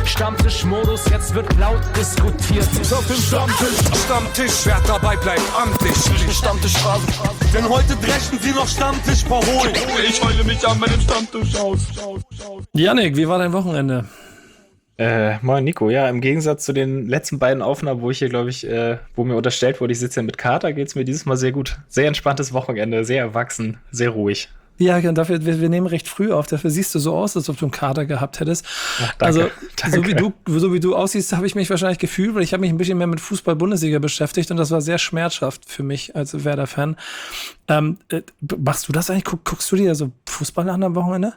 Stammtischmodus, jetzt wird laut diskutiert. Auf dem Stammtisch, wer dabei bleibt, amtlich. Stammtischphase, denn heute brechen sie noch Stammtisch verholen. Ich heule mich an meinem Stammtisch aus. Yannick, wie war dein Wochenende? Moin Nico, ja, im Gegensatz zu den letzten beiden Aufnahmen, wo ich hier, glaube ich, wo mir unterstellt wurde, ich sitze ja mit Kater, geht's mir dieses Mal sehr gut. Sehr entspanntes Wochenende, sehr erwachsen, sehr ruhig. Ja, dafür, wir nehmen recht früh auf, dafür siehst du so aus, als ob du einen Kater gehabt hättest. Ach, danke, danke. So wie du aussiehst, habe ich mich wahrscheinlich gefühlt, weil ich habe mich ein bisschen mehr mit Fußball-Bundesliga beschäftigt und das war sehr schmerzhaft für mich als Werder-Fan. Machst du das eigentlich? Guckst du dir so Fußball an am Wochenende?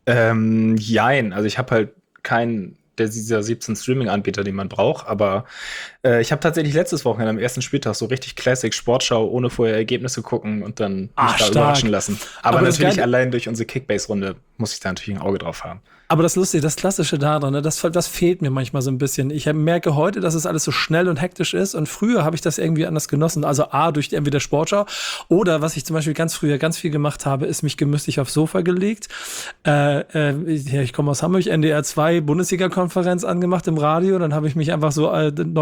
Jein, also ich habe halt keinen dieser 17 Streaming-Anbieter, die man braucht, aber ich habe tatsächlich letztes Wochenende am ersten Spieltag so richtig Classic Sportschau, ohne vorher Ergebnisse gucken und dann mich da überraschen lassen. Aber natürlich allein durch unsere Kickbase-Runde muss ich da natürlich ein Auge drauf haben. Aber das Lustige, das Klassische daran, ne, das fehlt mir manchmal so ein bisschen. Ich merke heute, dass es alles so schnell und hektisch ist und früher habe ich das irgendwie anders genossen. Also A, durch entweder Sportschau oder was ich zum Beispiel ganz früher ganz viel gemacht habe, ist mich gemütlich aufs Sofa gelegt. Ich komme aus Hamburg, NDR 2 Bundesliga-Konferenz angemacht im Radio. Dann habe ich mich einfach so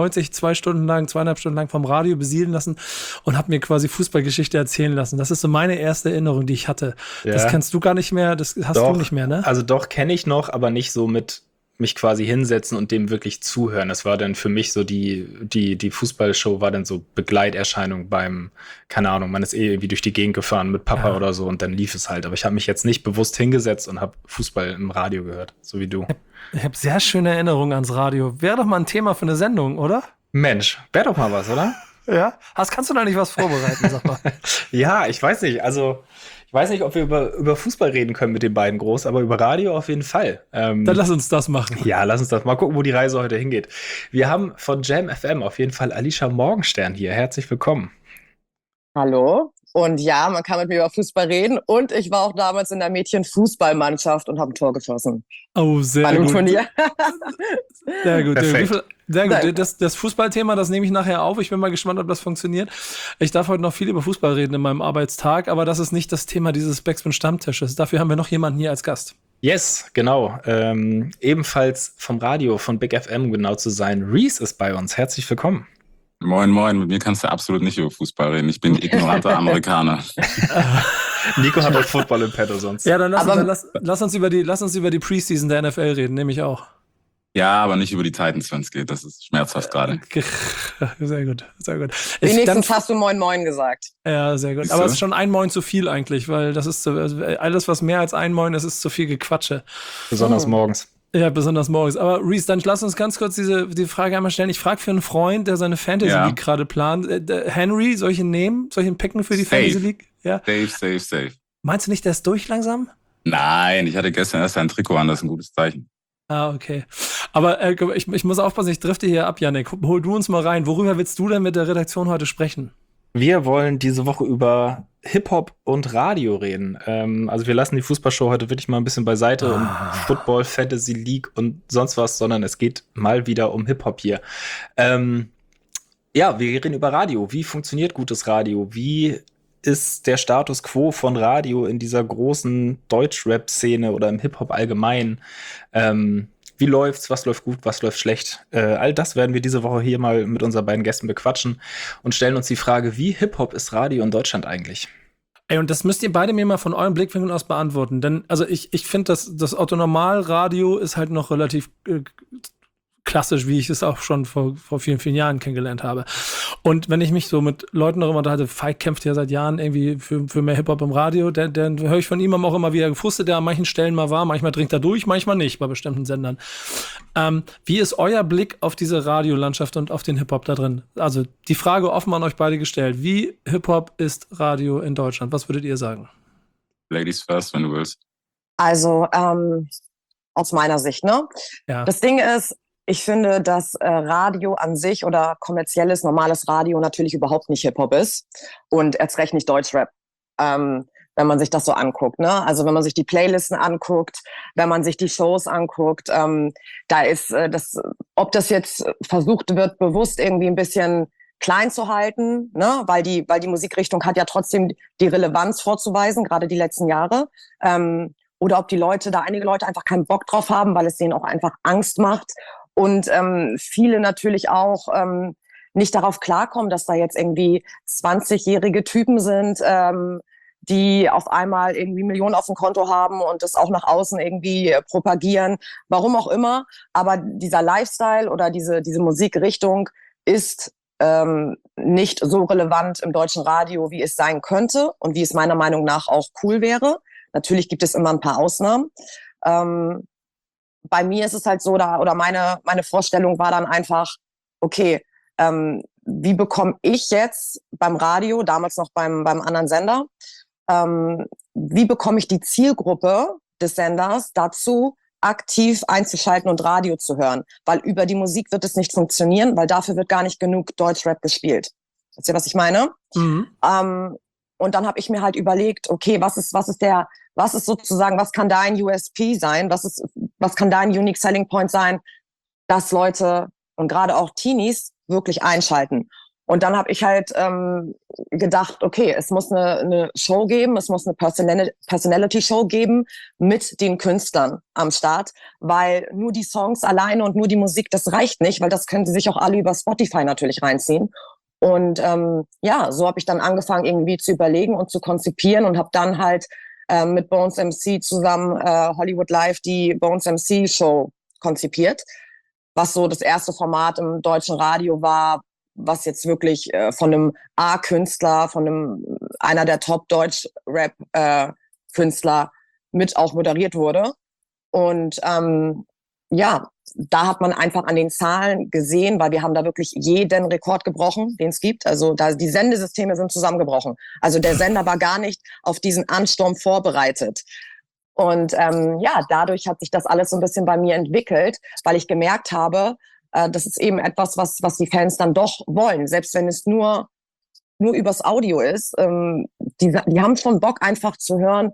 2,5 Stunden lang vom Radio besiedeln lassen und habe mir quasi Fußballgeschichte erzählen lassen. Das ist so meine erste Erinnerung, die ich hatte. Ja. Das kannst du gar nicht mehr, das hast du nicht mehr, ne? Also doch, kenne ich noch, aber nicht so mit mich quasi hinsetzen und dem wirklich zuhören. Das war dann für mich so die Fußballshow war dann so Begleiterscheinung beim, keine Ahnung, man ist irgendwie durch die Gegend gefahren mit Papa oder so und dann lief es halt. Aber ich habe mich jetzt nicht bewusst hingesetzt und habe Fußball im Radio gehört, so wie du. Ich habe sehr schöne Erinnerungen ans Radio. Wäre doch mal ein Thema für eine Sendung, oder? Mensch, wäre doch mal was, oder? Ja? Kannst du da nicht was vorbereiten, sag mal? Ja, ich weiß nicht. Also ich weiß nicht, ob wir über Fußball reden können mit den beiden groß, aber über Radio auf jeden Fall. Dann lass uns das machen. Ja, lass uns das mal gucken, wo die Reise heute hingeht. Wir haben von Jam FM auf jeden Fall Alicia Morgenstern hier. Herzlich willkommen. Hallo. Und ja, man kann mit mir über Fußball reden. Und ich war auch damals in der Mädchenfußballmannschaft und habe ein Tor geschossen. Oh, sehr bei einem gut. Turnier. Sehr gut. Perfekt. Sehr gut. Das Fußballthema, das nehme ich nachher auf. Ich bin mal gespannt, ob das funktioniert. Ich darf heute noch viel über Fußball reden in meinem Arbeitstag, aber das ist nicht das Thema dieses Backspin-Stammtisches. Dafür haben wir noch jemanden hier als Gast. Yes, genau. Ebenfalls vom Radio, von Big FM, genau zu sein. Reese ist bei uns. Herzlich willkommen. Moin, moin. Mit mir kannst du absolut nicht über Fußball reden. Ich bin ignoranter Amerikaner. Nico hat auch Football im Petto sonst. Ja, dann lass uns über die Preseason der NFL reden, nehme ich auch. Ja, aber nicht über die Titans, wenn es geht. Das ist schmerzhaft gerade. Sehr gut, sehr gut. Wenigstens hast du Moin Moin gesagt. Ja, sehr gut. Aber es ist schon ein Moin zu viel eigentlich, weil das ist so, also alles, was mehr als ein Moin ist, ist zu viel Gequatsche. Besonders morgens. Ja, besonders morgens. Aber Reese, dann lass uns ganz kurz die Frage einmal stellen. Ich frage für einen Freund, der seine Fantasy League gerade plant. Henry, soll ich ihn nehmen? Soll ich ihn picken für die Fantasy League? Ja. Safe. Meinst du nicht, der ist durch langsam? Nein, ich hatte gestern erst ein Trikot an, das ist ein gutes Zeichen. Ah, okay. Aber ich muss aufpassen, ich drifte hier ab, Yannick. Hol du uns mal rein. Worüber willst du denn mit der Redaktion heute sprechen? Wir wollen diese Woche über Hip-Hop und Radio reden. Also wir lassen die Fußballshow heute wirklich mal ein bisschen beiseite und Football, Fantasy League und sonst was, sondern es geht mal wieder um Hip-Hop hier. Wir reden über Radio. Wie funktioniert gutes Radio? Wie ist der Status quo von Radio in dieser großen Deutsch-Rap-Szene oder im Hip-Hop allgemein? Wie läuft's? Was läuft gut? Was läuft schlecht? All das werden wir diese Woche hier mal mit unseren beiden Gästen bequatschen und stellen uns die Frage, wie Hip-Hop ist Radio in Deutschland eigentlich? Ey, und das müsst ihr beide mir mal von euren Blickwinkeln aus beantworten. Denn also ich finde, das Otto-Normal-Radio ist halt noch relativ klassisch, wie ich es auch schon vor vielen, vielen Jahren kennengelernt habe. Und wenn ich mich so mit Leuten darüber unterhalte, Falk kämpft ja seit Jahren irgendwie für mehr Hip-Hop im Radio, dann höre ich von ihm auch immer wieder gefrustet, der an manchen Stellen mal war, manchmal dringt er durch, manchmal nicht bei bestimmten Sendern. Wie ist euer Blick auf diese Radiolandschaft und auf den Hip-Hop da drin? Also die Frage offen an euch beide gestellt. Wie Hip-Hop ist Radio in Deutschland? Was würdet ihr sagen? Ladies first, wenn du willst. Also aus meiner Sicht, ne? Ja. Das Ding ist, ich finde, dass Radio an sich oder kommerzielles, normales Radio natürlich überhaupt nicht Hip-Hop ist und erst recht nicht Deutschrap, wenn man sich das so anguckt, ne? Also wenn man sich die Playlisten anguckt, wenn man sich die Shows anguckt, da ist ob das jetzt versucht wird, bewusst irgendwie ein bisschen klein zu halten, ne? Weil die Musikrichtung hat ja trotzdem die Relevanz vorzuweisen, gerade die letzten Jahre. oder ob einige Leute einfach keinen Bock drauf haben, weil es denen auch einfach Angst macht. Und viele natürlich auch nicht darauf klarkommen, dass da jetzt irgendwie 20-jährige Typen sind, die auf einmal irgendwie Millionen auf dem Konto haben und das auch nach außen irgendwie propagieren, warum auch immer. Aber dieser Lifestyle oder diese Musikrichtung ist nicht so relevant im deutschen Radio, wie es sein könnte und wie es meiner Meinung nach auch cool wäre. Natürlich gibt es immer ein paar Ausnahmen. Bei mir ist es halt so, oder meine Vorstellung war dann einfach, okay, wie bekomme ich jetzt beim Radio, damals noch beim anderen Sender, wie bekomme ich die Zielgruppe des Senders dazu, aktiv einzuschalten und Radio zu hören? Weil über die Musik wird es nicht funktionieren, weil dafür wird gar nicht genug Deutschrap gespielt. Wisst ihr, was ich meine? Mhm. Und dann habe ich mir halt überlegt, okay, was kann dein USP sein? Was kann dein Unique Selling Point sein, dass Leute und gerade auch Teenies wirklich einschalten? Und dann habe ich halt gedacht, okay, es muss eine Show geben, es muss eine Personality-Show geben mit den Künstlern am Start, weil nur die Songs alleine und nur die Musik, das reicht nicht, weil das können sie sich auch alle über Spotify natürlich reinziehen. Und so habe ich dann angefangen irgendwie zu überlegen und zu konzipieren und habe dann halt mit Bones MC zusammen Hollywood Live die Bones MC Show konzipiert, was so das erste Format im deutschen Radio war, was jetzt wirklich von einem A-Künstler, einer der Top-Deutsch-Rap-Künstler mit auch moderiert wurde. Und da hat man einfach an den Zahlen gesehen, weil wir haben da wirklich jeden Rekord gebrochen, den es gibt. Also die Sendesysteme sind zusammengebrochen. Also der Sender war gar nicht auf diesen Ansturm vorbereitet. Und dadurch hat sich das alles so ein bisschen bei mir entwickelt, weil ich gemerkt habe, das ist eben etwas, was die Fans dann doch wollen. Selbst wenn es nur übers Audio ist. Die haben schon Bock, einfach zu hören,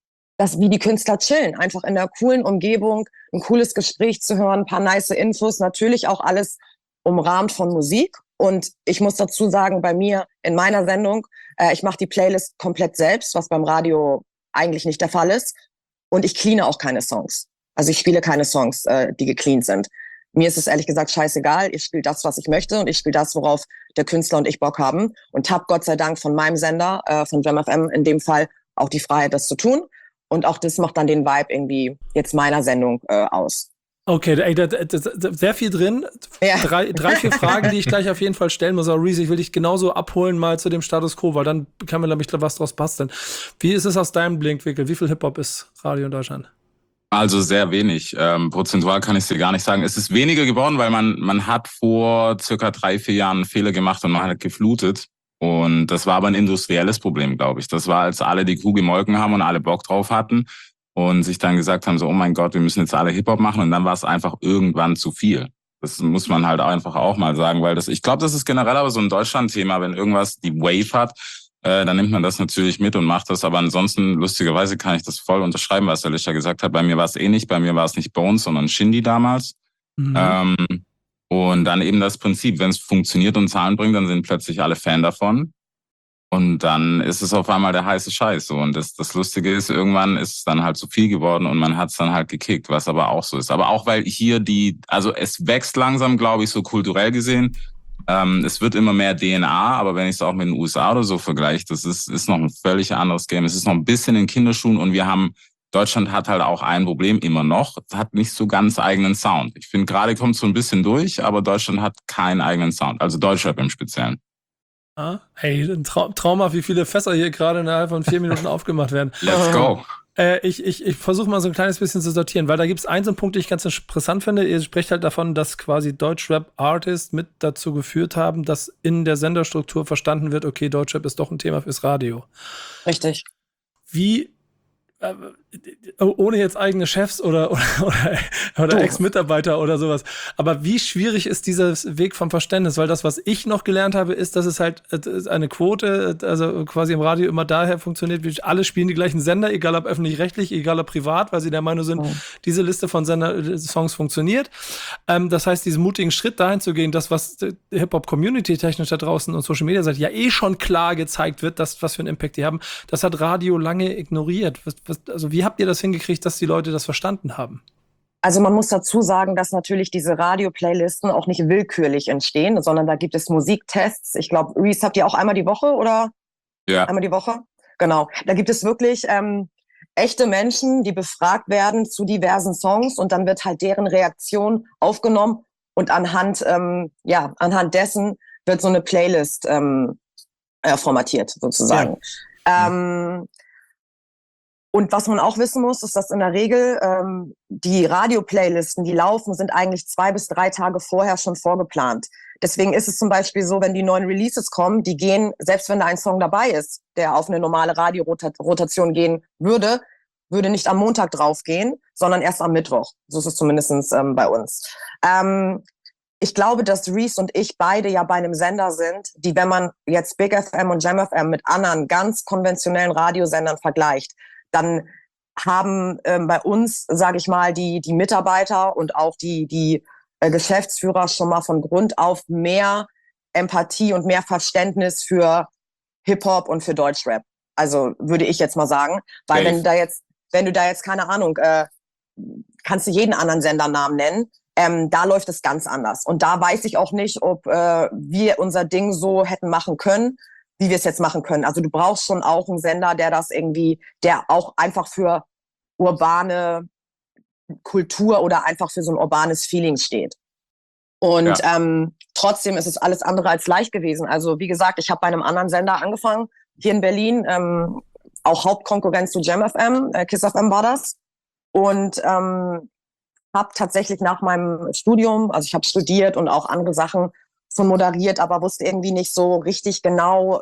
wie die Künstler chillen. Einfach in einer coolen Umgebung, ein cooles Gespräch zu hören, ein paar nice Infos. Natürlich auch alles umrahmt von Musik. Und ich muss dazu sagen, bei mir in meiner Sendung, ich mache die Playlist komplett selbst, was beim Radio eigentlich nicht der Fall ist. Und ich cleane auch keine Songs. Also ich spiele keine Songs, die gecleant sind. Mir ist es ehrlich gesagt scheißegal. Ich spiele das, was ich möchte und ich spiele das, worauf der Künstler und ich Bock haben. Und habe Gott sei Dank von meinem Sender, von Jam FM in dem Fall, auch die Freiheit, das zu tun. Und auch das macht dann den Vibe irgendwie jetzt meiner Sendung aus. Okay, ey, da sehr viel drin. Ja. 3-4 Fragen, die ich gleich auf jeden Fall stellen muss. Aber Reese, ich will dich genauso abholen mal zu dem Status Quo, weil dann kann man, glaube ich, was draus basteln. Wie ist es aus deinem Blickwinkel? Wie viel Hip-Hop ist Radio in Deutschland? Also sehr wenig. Prozentual kann ich es dir gar nicht sagen. Es ist weniger geworden, weil man hat vor circa 3-4 Jahren einen Fehler gemacht und man hat geflutet. Und das war aber ein industrielles Problem, glaube ich. Das war, als alle die Kuh gemolken haben und alle Bock drauf hatten und sich dann gesagt haben, so, oh mein Gott, wir müssen jetzt alle Hip-Hop machen. Und dann war es einfach irgendwann zu viel. Das muss man halt einfach auch mal sagen, weil ich glaube, das ist generell aber so ein Deutschland-Thema. Wenn irgendwas die Wave hat, dann nimmt man das natürlich mit und macht das. Aber ansonsten, lustigerweise, kann ich das voll unterschreiben, was Alicia gesagt hat. Bei mir war es nicht. Bei mir war es nicht Bones, sondern Shindy damals. Mhm. Und dann eben das Prinzip, wenn es funktioniert und Zahlen bringt, dann sind plötzlich alle Fan davon. Und dann ist es auf einmal der heiße Scheiß. So. Und das Lustige ist, irgendwann ist es dann halt zu viel geworden und man hat es dann halt gekickt, was aber auch so ist. Aber auch, weil hier also es wächst langsam, glaube ich, so kulturell gesehen. Es wird immer mehr DNA, aber wenn ich es auch mit den USA oder so vergleiche, das ist noch ein völlig anderes Game. Es ist noch ein bisschen in Kinderschuhen und Deutschland hat halt auch ein Problem immer noch, es hat nicht so ganz eigenen Sound. Ich finde, gerade kommt es so ein bisschen durch, aber Deutschland hat keinen eigenen Sound, also Deutschrap im Speziellen. Ah, hey, ein Trauma, wie viele Fässer hier gerade innerhalb von 4 Minuten aufgemacht werden. Let's go. Ich versuche mal so ein kleines bisschen zu sortieren, weil da gibt es einen Punkt, den ich ganz interessant finde. Ihr sprecht halt davon, dass quasi Deutschrap-Artists mit dazu geführt haben, dass in der Senderstruktur verstanden wird, okay, Deutschrap ist doch ein Thema fürs Radio. Richtig. Wie, ohne jetzt eigene Chefs oder Ex-Mitarbeiter oder sowas, aber wie schwierig ist dieser Weg vom Verständnis? Weil das, was ich noch gelernt habe, ist, dass es halt eine Quote, also quasi im Radio immer daher funktioniert, wie alle spielen die gleichen Sender, egal ob öffentlich-rechtlich, egal ob privat, weil sie der Meinung sind, diese Liste von Songs funktioniert. Das heißt, diesen mutigen Schritt dahin zu gehen, das, was Hip-Hop-Community technisch da draußen und Social Media sagt, ja schon klar gezeigt wird, was für einen Impact die haben, das hat Radio lange ignoriert. also wie habt ihr das hingekriegt, dass die Leute das verstanden haben? Also man muss dazu sagen, dass natürlich diese Radio-Playlisten auch nicht willkürlich entstehen, sondern da gibt es Musiktests. Ich glaube, Reese, habt ihr auch einmal die Woche oder? Ja. Einmal die Woche? Genau. Da gibt es wirklich echte Menschen, die befragt werden zu diversen Songs und dann wird halt deren Reaktion aufgenommen und anhand dessen wird so eine Playlist formatiert sozusagen. Ja. Und was man auch wissen muss, ist, dass in der Regel die Radio-Playlisten, die laufen, sind eigentlich 2 bis 3 Tage vorher schon vorgeplant. Deswegen ist es zum Beispiel so, wenn die neuen Releases kommen, die gehen, selbst wenn da ein Song dabei ist, der auf eine normale Radio-Rotation gehen würde nicht am Montag draufgehen, sondern erst am Mittwoch. So ist es zumindest bei uns. Ich glaube, dass Reese und ich beide ja bei einem Sender sind, die, wenn man jetzt Big FM und Jam FM mit anderen ganz konventionellen Radiosendern vergleicht, dann haben bei uns, sage ich mal, die Mitarbeiter und auch die Geschäftsführer schon mal von Grund auf mehr Empathie und mehr Verständnis für Hip-Hop und für Deutschrap. Also würde ich jetzt mal sagen. Weil wenn du da jetzt, keine Ahnung, kannst du jeden anderen Sendernamen nennen, da läuft es ganz anders. Und da weiß ich auch nicht, ob wir unser Ding so hätten machen können, wie wir es jetzt machen können. Also du brauchst schon auch einen Sender, der auch einfach für urbane Kultur oder einfach für so ein urbanes Feeling steht. Und trotzdem ist es alles andere als leicht gewesen. Also wie gesagt, ich habe bei einem anderen Sender angefangen, hier in Berlin, auch Hauptkonkurrenz zu Jam FM, Kiss FM war das. Und habe tatsächlich nach meinem Studium, also ich habe studiert und auch andere Sachen schon moderiert, aber wusste irgendwie nicht so richtig genau,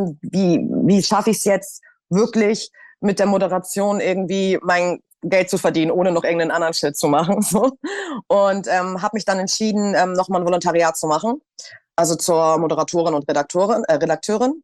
wie schaffe ich es jetzt wirklich mit der Moderation irgendwie mein Geld zu verdienen, ohne noch irgendeinen anderen Shit zu machen. So. Und habe mich dann entschieden, nochmal ein Volontariat zu machen, also zur Moderatorin und Redakteurin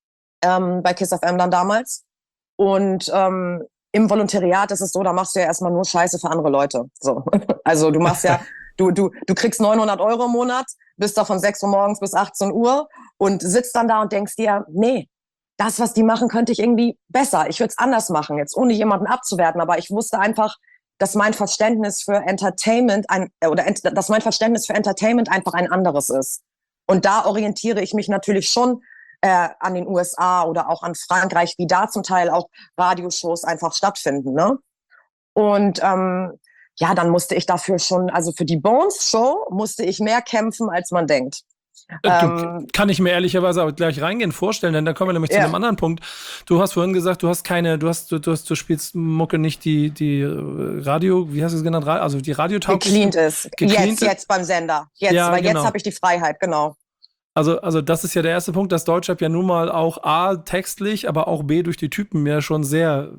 bei Kiss FM dann damals. Und im Volontariat ist es so, da machst du ja erstmal nur Scheiße für andere Leute. So. Also du machst ja, du kriegst 900 € im Monat, bist da von 6 Uhr morgens bis 18 Uhr und sitzt dann da und denkst dir, nee, das, was die machen, könnte ich irgendwie besser. Ich würde es anders machen, jetzt ohne jemanden abzuwerten. Aber ich wusste einfach, dass mein Verständnis für Entertainment dass mein Verständnis für Entertainment einfach ein anderes ist. Und da orientiere ich mich natürlich schon an den USA oder auch an Frankreich, wie da zum Teil auch Radioshows einfach stattfinden, ne? Und dann musste ich dafür schon, also für die Bones-Show musste ich mehr kämpfen, als man denkt. Kann ich mir ehrlicherweise auch gleich reingehen vorstellen, denn da kommen wir nämlich zu einem anderen Punkt. Du hast vorhin gesagt, du spielst Mucke nicht die Radio, wie hast du es genannt, also die radiotaugliche. Gecleant ist. Jetzt beim Sender. Jetzt habe ich die Freiheit, genau. Also das ist ja der erste Punkt, dass Deutschrap ja nun mal auch A, textlich, aber auch B, durch die Typen ja schon sehr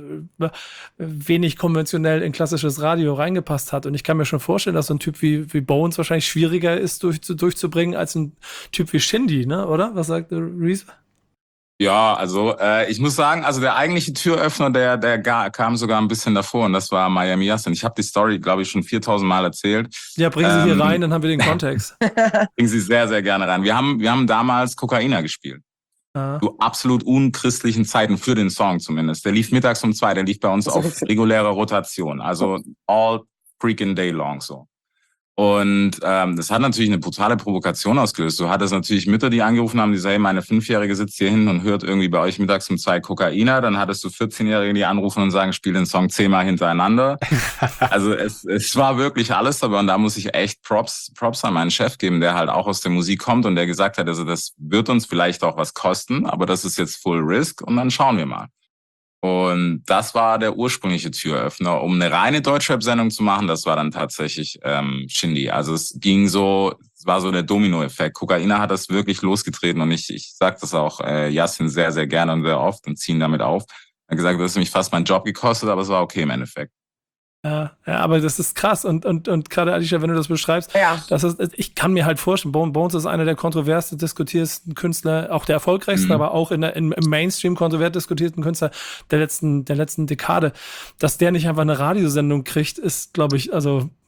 wenig konventionell in klassisches Radio reingepasst hat. Und ich kann mir schon vorstellen, dass so ein Typ wie Bones wahrscheinlich schwieriger ist durchzubringen als ein Typ wie Shindy, ne? Oder? Was sagt Reese? Ja, also ich muss sagen, also der eigentliche Türöffner, der kam sogar ein bisschen davor und das war Miami Yassin. Ich habe die Story, glaube ich, schon 4000 Mal erzählt. Ja, bringen Sie hier rein, dann haben wir den Kontext. Bringen Sie sehr, sehr gerne rein. Wir haben damals Kokaina gespielt. Zu absolut unchristlichen Zeiten für den Song zumindest. Der lief mittags um 2, der lief bei uns auf regulärer Rotation. Also all freaking day long so. Und das hat natürlich eine brutale Provokation ausgelöst. Du hattest natürlich Mütter, die angerufen haben, die sagen, hey, meine 5-Jährige sitzt hier hinten und hört irgendwie bei euch mittags um 2 Kokaina. Dann hattest du 14-Jährige, die anrufen und sagen, spiel den Song 10-mal hintereinander. Also es war wirklich alles dabei. Und da muss ich echt Props an meinen Chef geben, der halt auch aus der Musik kommt und der gesagt hat, also das wird uns vielleicht auch was kosten, aber das ist jetzt Full Risk und dann schauen wir mal. Und das war der ursprüngliche Türöffner. Um eine reine Deutschrap-Sendung zu machen, das war dann tatsächlich Shindy. Also es war so der Domino-Effekt. Kokaina hat das wirklich losgetreten und ich sage das auch Yassin sehr, sehr gerne und sehr oft und ziehen damit auf. Er hat gesagt, das hat mich fast meinen Job gekostet, aber es war okay im Endeffekt. Ja, aber das ist krass und gerade Alicia, wenn du das beschreibst, ich kann mir halt vorstellen, Bones ist einer der kontrovers diskutiertesten Künstler, auch der erfolgreichsten, aber auch im Mainstream kontrovers diskutierten Künstler der letzten Dekade. Dass der nicht einfach eine Radiosendung kriegt, ist, glaube ich, also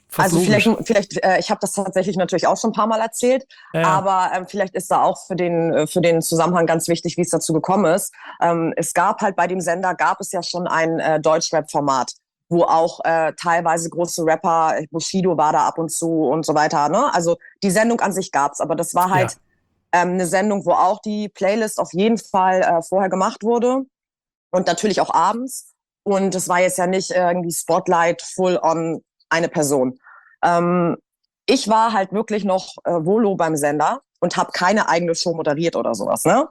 fast Also logisch. vielleicht, ich habe das tatsächlich natürlich auch schon ein paar Mal erzählt, Ja. aber vielleicht ist da auch für den Zusammenhang ganz wichtig, wie es dazu gekommen ist. Es gab halt bei dem Sender, gab es ja schon ein Deutschrap-Format, wo auch teilweise große Rapper, Bushido war da ab und zu und so weiter. Ne? Also die Sendung an sich gab's, aber das war halt eine Sendung, wo auch die Playlist auf jeden Fall vorher gemacht wurde und natürlich auch abends. Und es war jetzt ja nicht irgendwie Spotlight full on eine Person. Ich war halt wirklich noch Volo beim Sender und habe keine eigene Show moderiert oder sowas. Ne?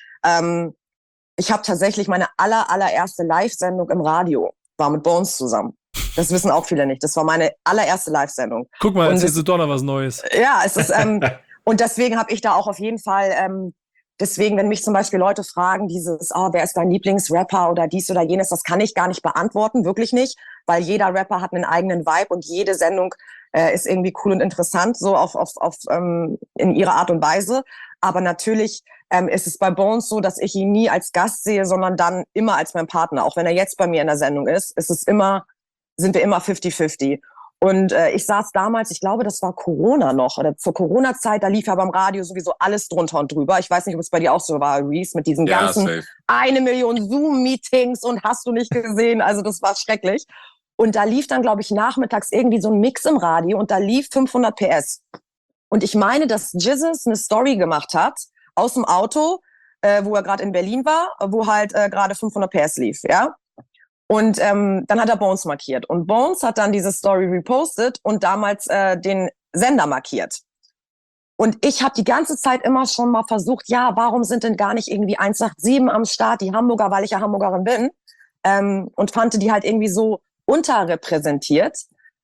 Ich habe tatsächlich meine allererste Live-Sendung im Radio, war mit Bones zusammen. Das wissen auch viele nicht. Das war meine allererste Live-Sendung. Guck mal, Und erzählst du doch noch was Neues. Ja, es ist und deswegen habe ich da auch auf jeden Fall deswegen, wenn mich zum Beispiel Leute fragen, wer ist dein Lieblingsrapper oder dies oder jenes, das kann ich gar nicht beantworten, wirklich nicht, weil jeder Rapper hat einen eigenen Vibe und jede Sendung ist irgendwie cool und interessant, so in ihrer Art und Weise. Aber natürlich ist es bei Bones so, dass ich ihn nie als Gast sehe, sondern dann immer als mein Partner. Auch wenn er jetzt bei mir in der Sendung ist, sind wir immer 50-50. Und ich saß damals, ich glaube, das war Corona noch, oder zur Corona-Zeit, da lief ja beim Radio sowieso alles drunter und drüber. Ich weiß nicht, ob es bei dir auch so war, Reese, mit diesen ganzen safe. 1 Million Zoom-Meetings und hast du nicht gesehen. Also das war schrecklich. Und da lief dann, glaube ich, nachmittags irgendwie so ein Mix im Radio und da lief 500 PS. Und ich meine, dass Jesus eine Story gemacht hat aus dem Auto, wo er gerade in Berlin war, wo halt gerade 500 PS lief, ja. Und dann hat er Bones markiert. Und Bones hat dann diese Story repostet und damals den Sender markiert. Und ich habe die ganze Zeit immer schon mal versucht, warum sind denn gar nicht irgendwie 187 am Start, die Hamburger, weil ich ja Hamburgerin bin. Und fand die halt irgendwie so unterrepräsentiert.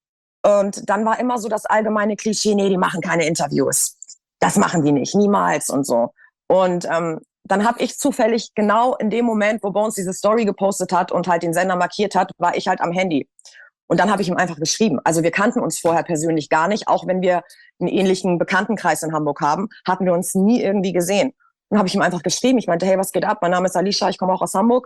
Und dann war immer so das allgemeine Klischee, nee, die machen keine Interviews. Das machen die nicht, niemals und so. Und dann habe ich zufällig genau in dem Moment, wo Bones diese Story gepostet hat und halt den Sender markiert hat, war ich halt am Handy. Und dann habe ich ihm einfach geschrieben. Also wir kannten uns vorher persönlich gar nicht. Auch wenn wir einen ähnlichen Bekanntenkreis in Hamburg haben, hatten wir uns nie irgendwie gesehen. Dann habe ich ihm einfach geschrieben. Ich meinte, hey, was geht ab? Mein Name ist Alicia, ich komme auch aus Hamburg.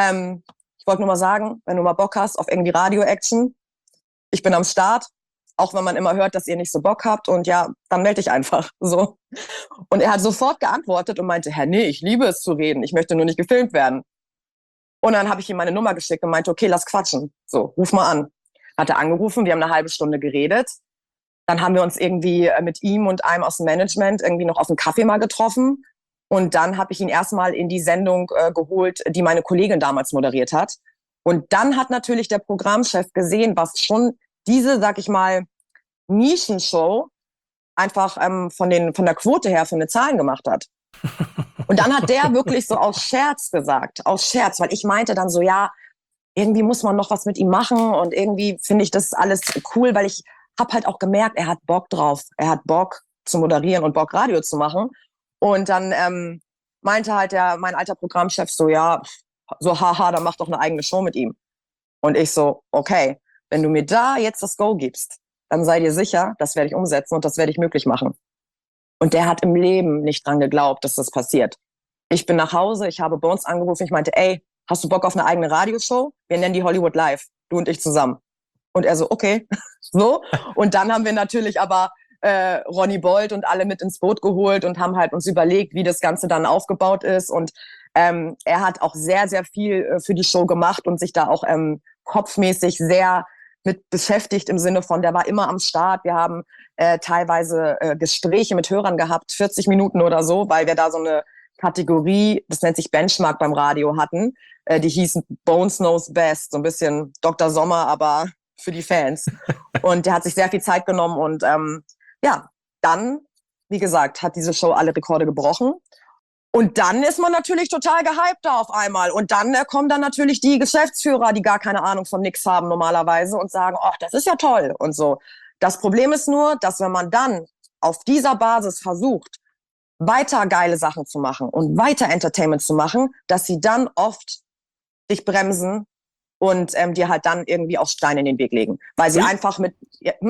Ich wollte nur mal sagen, wenn du mal Bock hast auf irgendwie Radio-Action, ich bin am Start. Auch wenn man immer hört, dass ihr nicht so Bock habt. Und ja, dann melde ich einfach. So. Und er hat sofort geantwortet und meinte, nee, ich liebe es zu reden. Ich möchte nur nicht gefilmt werden. Und dann habe ich ihm meine Nummer geschickt und meinte, okay, lass quatschen. So, ruf mal an. Hat er angerufen, wir haben eine halbe Stunde geredet. Dann haben wir uns irgendwie mit ihm und einem aus dem Management irgendwie noch auf einen Kaffee mal getroffen. Und dann habe ich ihn erstmal in die Sendung geholt, die meine Kollegin damals moderiert hat. Und dann hat natürlich der Programmchef gesehen, was schon diese, sag ich mal, Nischenshow einfach von der Quote her von den Zahlen gemacht hat. Und dann hat der wirklich so aus Scherz gesagt, weil ich meinte dann so, irgendwie muss man noch was mit ihm machen und irgendwie finde ich das alles cool, weil ich habe halt auch gemerkt, er hat Bock drauf. Er hat Bock zu moderieren und Bock Radio zu machen. Und dann meinte halt mein alter Programmchef so, haha, dann mach doch eine eigene Show mit ihm. Und ich so, okay, wenn du mir da jetzt das Go gibst, dann sei dir sicher, das werde ich umsetzen und das werde ich möglich machen. Und der hat im Leben nicht dran geglaubt, dass das passiert. Ich bin nach Hause, ich habe Bones angerufen, ich meinte, ey, hast du Bock auf eine eigene Radioshow? Wir nennen die Hollywood Live, du und ich zusammen. Und er so, okay. So. Und dann haben wir natürlich aber Ronny Bold und alle mit ins Boot geholt und haben halt uns überlegt, wie das Ganze dann aufgebaut ist. Und er hat auch sehr, sehr viel für die Show gemacht und sich da auch kopfmäßig sehr mit beschäftigt im Sinne von, der war immer am Start. Wir haben teilweise Gespräche mit Hörern gehabt, 40 Minuten oder so, weil wir da so eine Kategorie, das nennt sich Benchmark beim Radio hatten. Die hießen Bones Knows Best, so ein bisschen Dr. Sommer, aber für die Fans. Und der hat sich sehr viel Zeit genommen und dann, wie gesagt, hat diese Show alle Rekorde gebrochen. Und dann ist man natürlich total gehypt da auf einmal. Und dann kommen dann natürlich die Geschäftsführer, die gar keine Ahnung von nix haben normalerweise und sagen, ach, das ist ja toll und so. Das Problem ist nur, dass wenn man dann auf dieser Basis versucht, weiter geile Sachen zu machen und weiter Entertainment zu machen, dass sie dann oft dich bremsen und dir halt dann irgendwie auch Steine in den Weg legen. Weil sie einfach mit...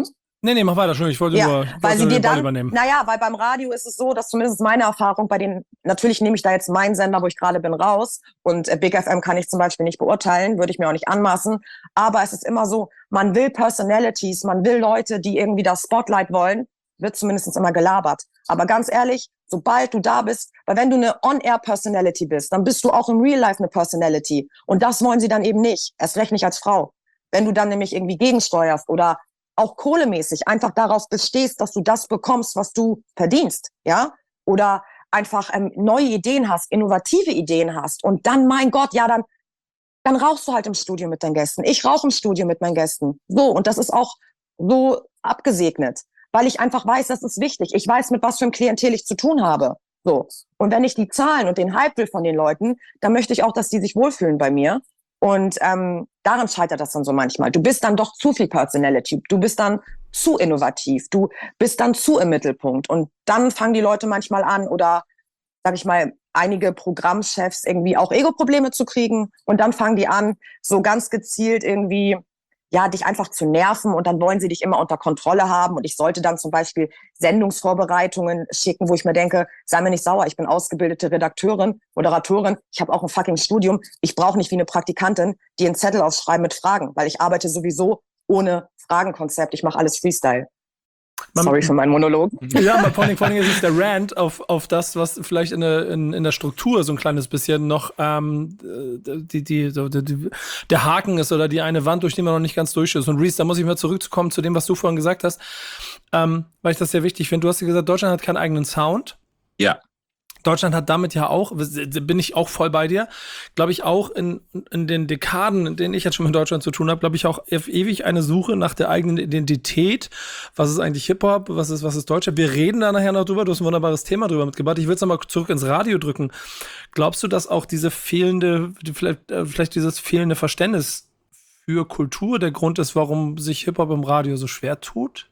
Nee, mach weiter schon. Ich wollte nur weil sie dir den Ball dann, übernehmen. weil beim Radio ist es so, dass zumindest meine Erfahrung natürlich nehme ich da jetzt meinen Sender, wo ich gerade bin, raus und Big FM kann ich zum Beispiel nicht beurteilen, würde ich mir auch nicht anmaßen, aber es ist immer so, man will Personalities, man will Leute, die irgendwie das Spotlight wollen, wird zumindest immer gelabert. Aber ganz ehrlich, sobald du da bist, weil wenn du eine On-Air-Personality bist, dann bist du auch im Real Life eine Personality und das wollen sie dann eben nicht, erst recht nicht als Frau. Wenn du dann nämlich irgendwie gegensteuerst oder auch kohlemäßig einfach darauf bestehst, dass du das bekommst, was du verdienst, ja? Oder einfach neue Ideen hast, innovative Ideen hast und dann, mein Gott, ja, dann rauchst du halt im Studio mit deinen Gästen. Ich rauche im Studio mit meinen Gästen. So, und das ist auch so abgesegnet, weil ich einfach weiß, das ist wichtig. Ich weiß, mit was für einem Klientel ich zu tun habe. So. Und wenn ich die Zahlen und den Hype will von den Leuten, dann möchte ich auch, dass die sich wohlfühlen bei mir. Und daran scheitert das dann so manchmal. Du bist dann doch zu viel Personality. Du bist dann zu innovativ. Du bist dann zu im Mittelpunkt. Und dann fangen die Leute manchmal an oder, sag ich mal, einige Programmchefs irgendwie auch Ego-Probleme zu kriegen. Und dann fangen die an, so ganz gezielt irgendwie, ja, dich einfach zu nerven und dann wollen sie dich immer unter Kontrolle haben und ich sollte dann zum Beispiel Sendungsvorbereitungen schicken, wo ich mir denke, sei mir nicht sauer, ich bin ausgebildete Redakteurin, Moderatorin, ich habe auch ein fucking Studium, ich brauche nicht wie eine Praktikantin, die einen Zettel aufschreiben mit Fragen, weil ich arbeite sowieso ohne Fragenkonzept, ich mache alles Freestyle. Sorry für meinen Monolog. Ja, aber vor allem ist es der Rant auf das, was vielleicht in der Struktur so ein kleines bisschen noch der Haken ist oder die eine Wand, durch die man noch nicht ganz durch ist. Und Reese, da muss ich mal zurückkommen zu dem, was du vorhin gesagt hast, weil ich das sehr wichtig finde. Du hast ja gesagt, Deutschland hat keinen eigenen Sound. Ja. Deutschland hat damit ja auch, bin ich auch voll bei dir, glaube ich auch in den Dekaden, in denen ich jetzt schon mit Deutschland zu tun habe, glaube ich auch ewig eine Suche nach der eigenen Identität. Was ist eigentlich Hip-Hop? Was ist Deutschland? Wir reden da nachher noch drüber. Du hast ein wunderbares Thema drüber mitgebracht. Ich will es nochmal zurück ins Radio drücken. Glaubst du, dass auch vielleicht dieses fehlende Verständnis für Kultur der Grund ist, warum sich Hip-Hop im Radio so schwer tut?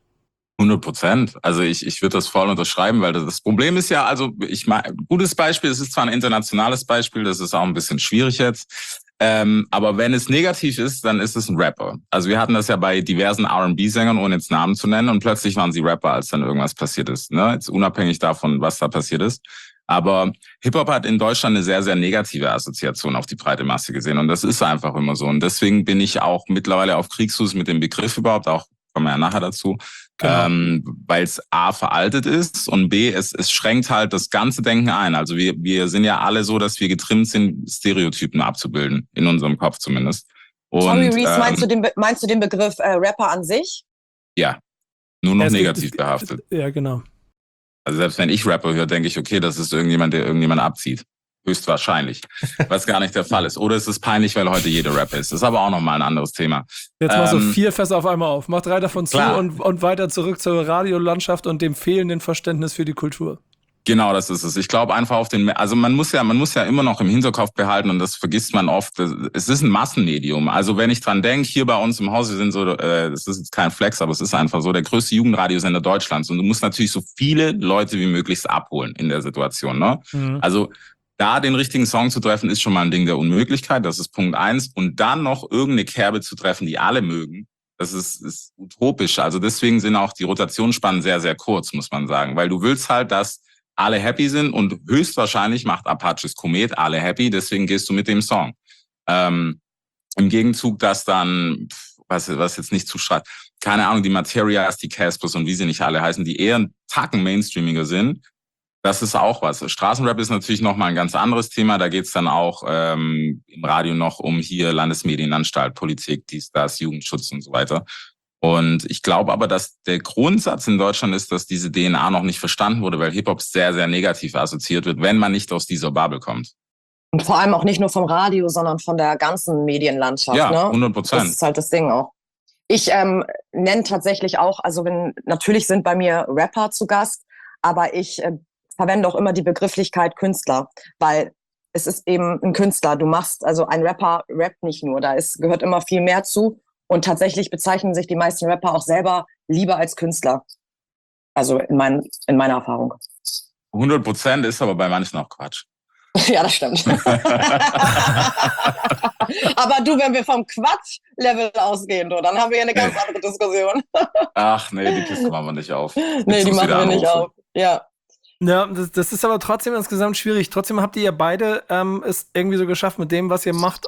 100%. Also ich würde das voll unterschreiben, weil das Problem ist ja, also gutes Beispiel, es ist zwar ein internationales Beispiel, das ist auch ein bisschen schwierig jetzt, aber wenn es negativ ist, dann ist es ein Rapper. Also wir hatten das ja bei diversen R&B-Sängern, ohne jetzt Namen zu nennen, und plötzlich waren sie Rapper, als dann irgendwas passiert ist. Ne? Jetzt unabhängig davon, was da passiert ist. Aber Hip-Hop hat in Deutschland eine sehr, sehr negative Assoziation auf die breite Masse gesehen und das ist einfach immer so. Und deswegen bin ich auch mittlerweile auf Kriegsfuß mit dem Begriff überhaupt, auch kommen wir ja nachher dazu, genau. Weil es A, veraltet ist und B, es schränkt halt das ganze Denken ein. Also wir sind ja alle so, dass wir getrimmt sind, Stereotypen abzubilden, in unserem Kopf zumindest. Und, sorry, Reese, meinst du den Begriff Rapper an sich? Ja, nur noch negativ behaftet. Ja, genau. Also selbst wenn ich Rapper höre, denke ich, okay, das ist irgendjemand, der irgendjemand abzieht. Höchstwahrscheinlich. Was gar nicht der Fall ist. Oder es ist peinlich, weil heute jeder Rapper ist. Das ist aber auch nochmal ein anderes Thema. Jetzt mach so 4 Fässer auf einmal auf. Mach 3 davon klar. zu und weiter zurück zur Radiolandschaft und dem fehlenden Verständnis für die Kultur. Genau, das ist es. Ich glaube einfach also man muss ja immer noch im Hinterkopf behalten und das vergisst man oft. Es ist ein Massenmedium. Also wenn ich dran denke, hier bei uns im Haus, wir sind so, das ist jetzt kein Flex, aber es ist einfach so, der größte Jugendradiosender Deutschlands und du musst natürlich so viele Leute wie möglichst abholen in der Situation, ne? Mhm. Also da den richtigen Song zu treffen, ist schon mal ein Ding der Unmöglichkeit. Das ist Punkt 1. Und dann noch irgendeine Kerbe zu treffen, die alle mögen, das ist utopisch. Also deswegen sind auch die Rotationsspannen sehr, sehr kurz, muss man sagen. Weil du willst halt, dass alle happy sind und höchstwahrscheinlich macht Apaches Komet alle happy. Deswegen gehst du mit dem Song. Im Gegenzug, dass dann, was jetzt nicht zuschreibt, keine Ahnung, die Materias, die Caspers und wie sie nicht alle heißen, die eher einen Tacken mainstreamiger sind. Das ist auch was. Straßenrap ist natürlich nochmal ein ganz anderes Thema. Da geht's dann auch im Radio noch um hier Landesmedienanstalt, Politik, dies, das, Jugendschutz und so weiter. Und ich glaube aber, dass der Grundsatz in Deutschland ist, dass diese DNA noch nicht verstanden wurde, weil Hip-Hop sehr, sehr negativ assoziiert wird, wenn man nicht aus dieser Bubble kommt. Und vor allem auch nicht nur vom Radio, sondern von der ganzen Medienlandschaft. Ja, ne? 100%. Das ist halt das Ding auch. Ich nenne tatsächlich auch, also natürlich sind bei mir Rapper zu Gast, aber ich verwende auch immer die Begrifflichkeit Künstler, weil es ist eben ein Künstler. Also ein Rapper rappt nicht nur, gehört immer viel mehr zu und tatsächlich bezeichnen sich die meisten Rapper auch selber lieber als Künstler. Also in meiner Erfahrung. 100% ist aber bei manchen auch Quatsch. Ja, das stimmt. Aber du, wenn wir vom Quatsch-Level ausgehen, du, dann haben wir ja eine ganz andere Diskussion. Ach nee, die Kiste machen wir nicht auf. Nee, die machen wir nicht auf. Ja. Ja, das ist aber trotzdem insgesamt schwierig. Trotzdem habt ihr ja beide es irgendwie so geschafft, mit dem, was ihr macht,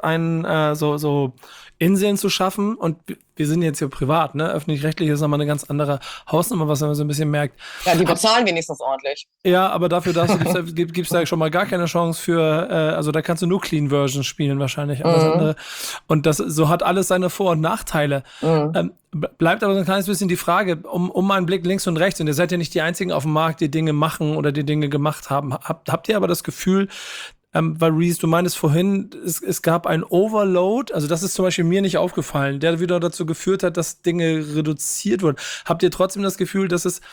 so Inseln zu schaffen. Und wir sind jetzt hier privat, ne? Öffentlich-rechtlich ist nochmal eine ganz andere Hausnummer, was man so ein bisschen merkt. Ja, die bezahlen wenigstens ordentlich. Ja, aber dafür gibt's da schon mal gar keine Chance für, also da kannst du nur Clean Versions spielen wahrscheinlich. Alles andere. Und so hat alles seine Vor- und Nachteile. Bleibt aber so ein kleines bisschen die Frage, um einen Blick links und rechts, und ihr seid ja nicht die Einzigen auf dem Markt, die Dinge machen oder die Dinge gemacht haben. Habt ihr aber das Gefühl, weil Reese, du meintest vorhin, es gab ein Overload, also das ist zum Beispiel mir nicht aufgefallen, der wieder dazu geführt hat, dass Dinge reduziert wurden. Habt ihr trotzdem das Gefühl, dass es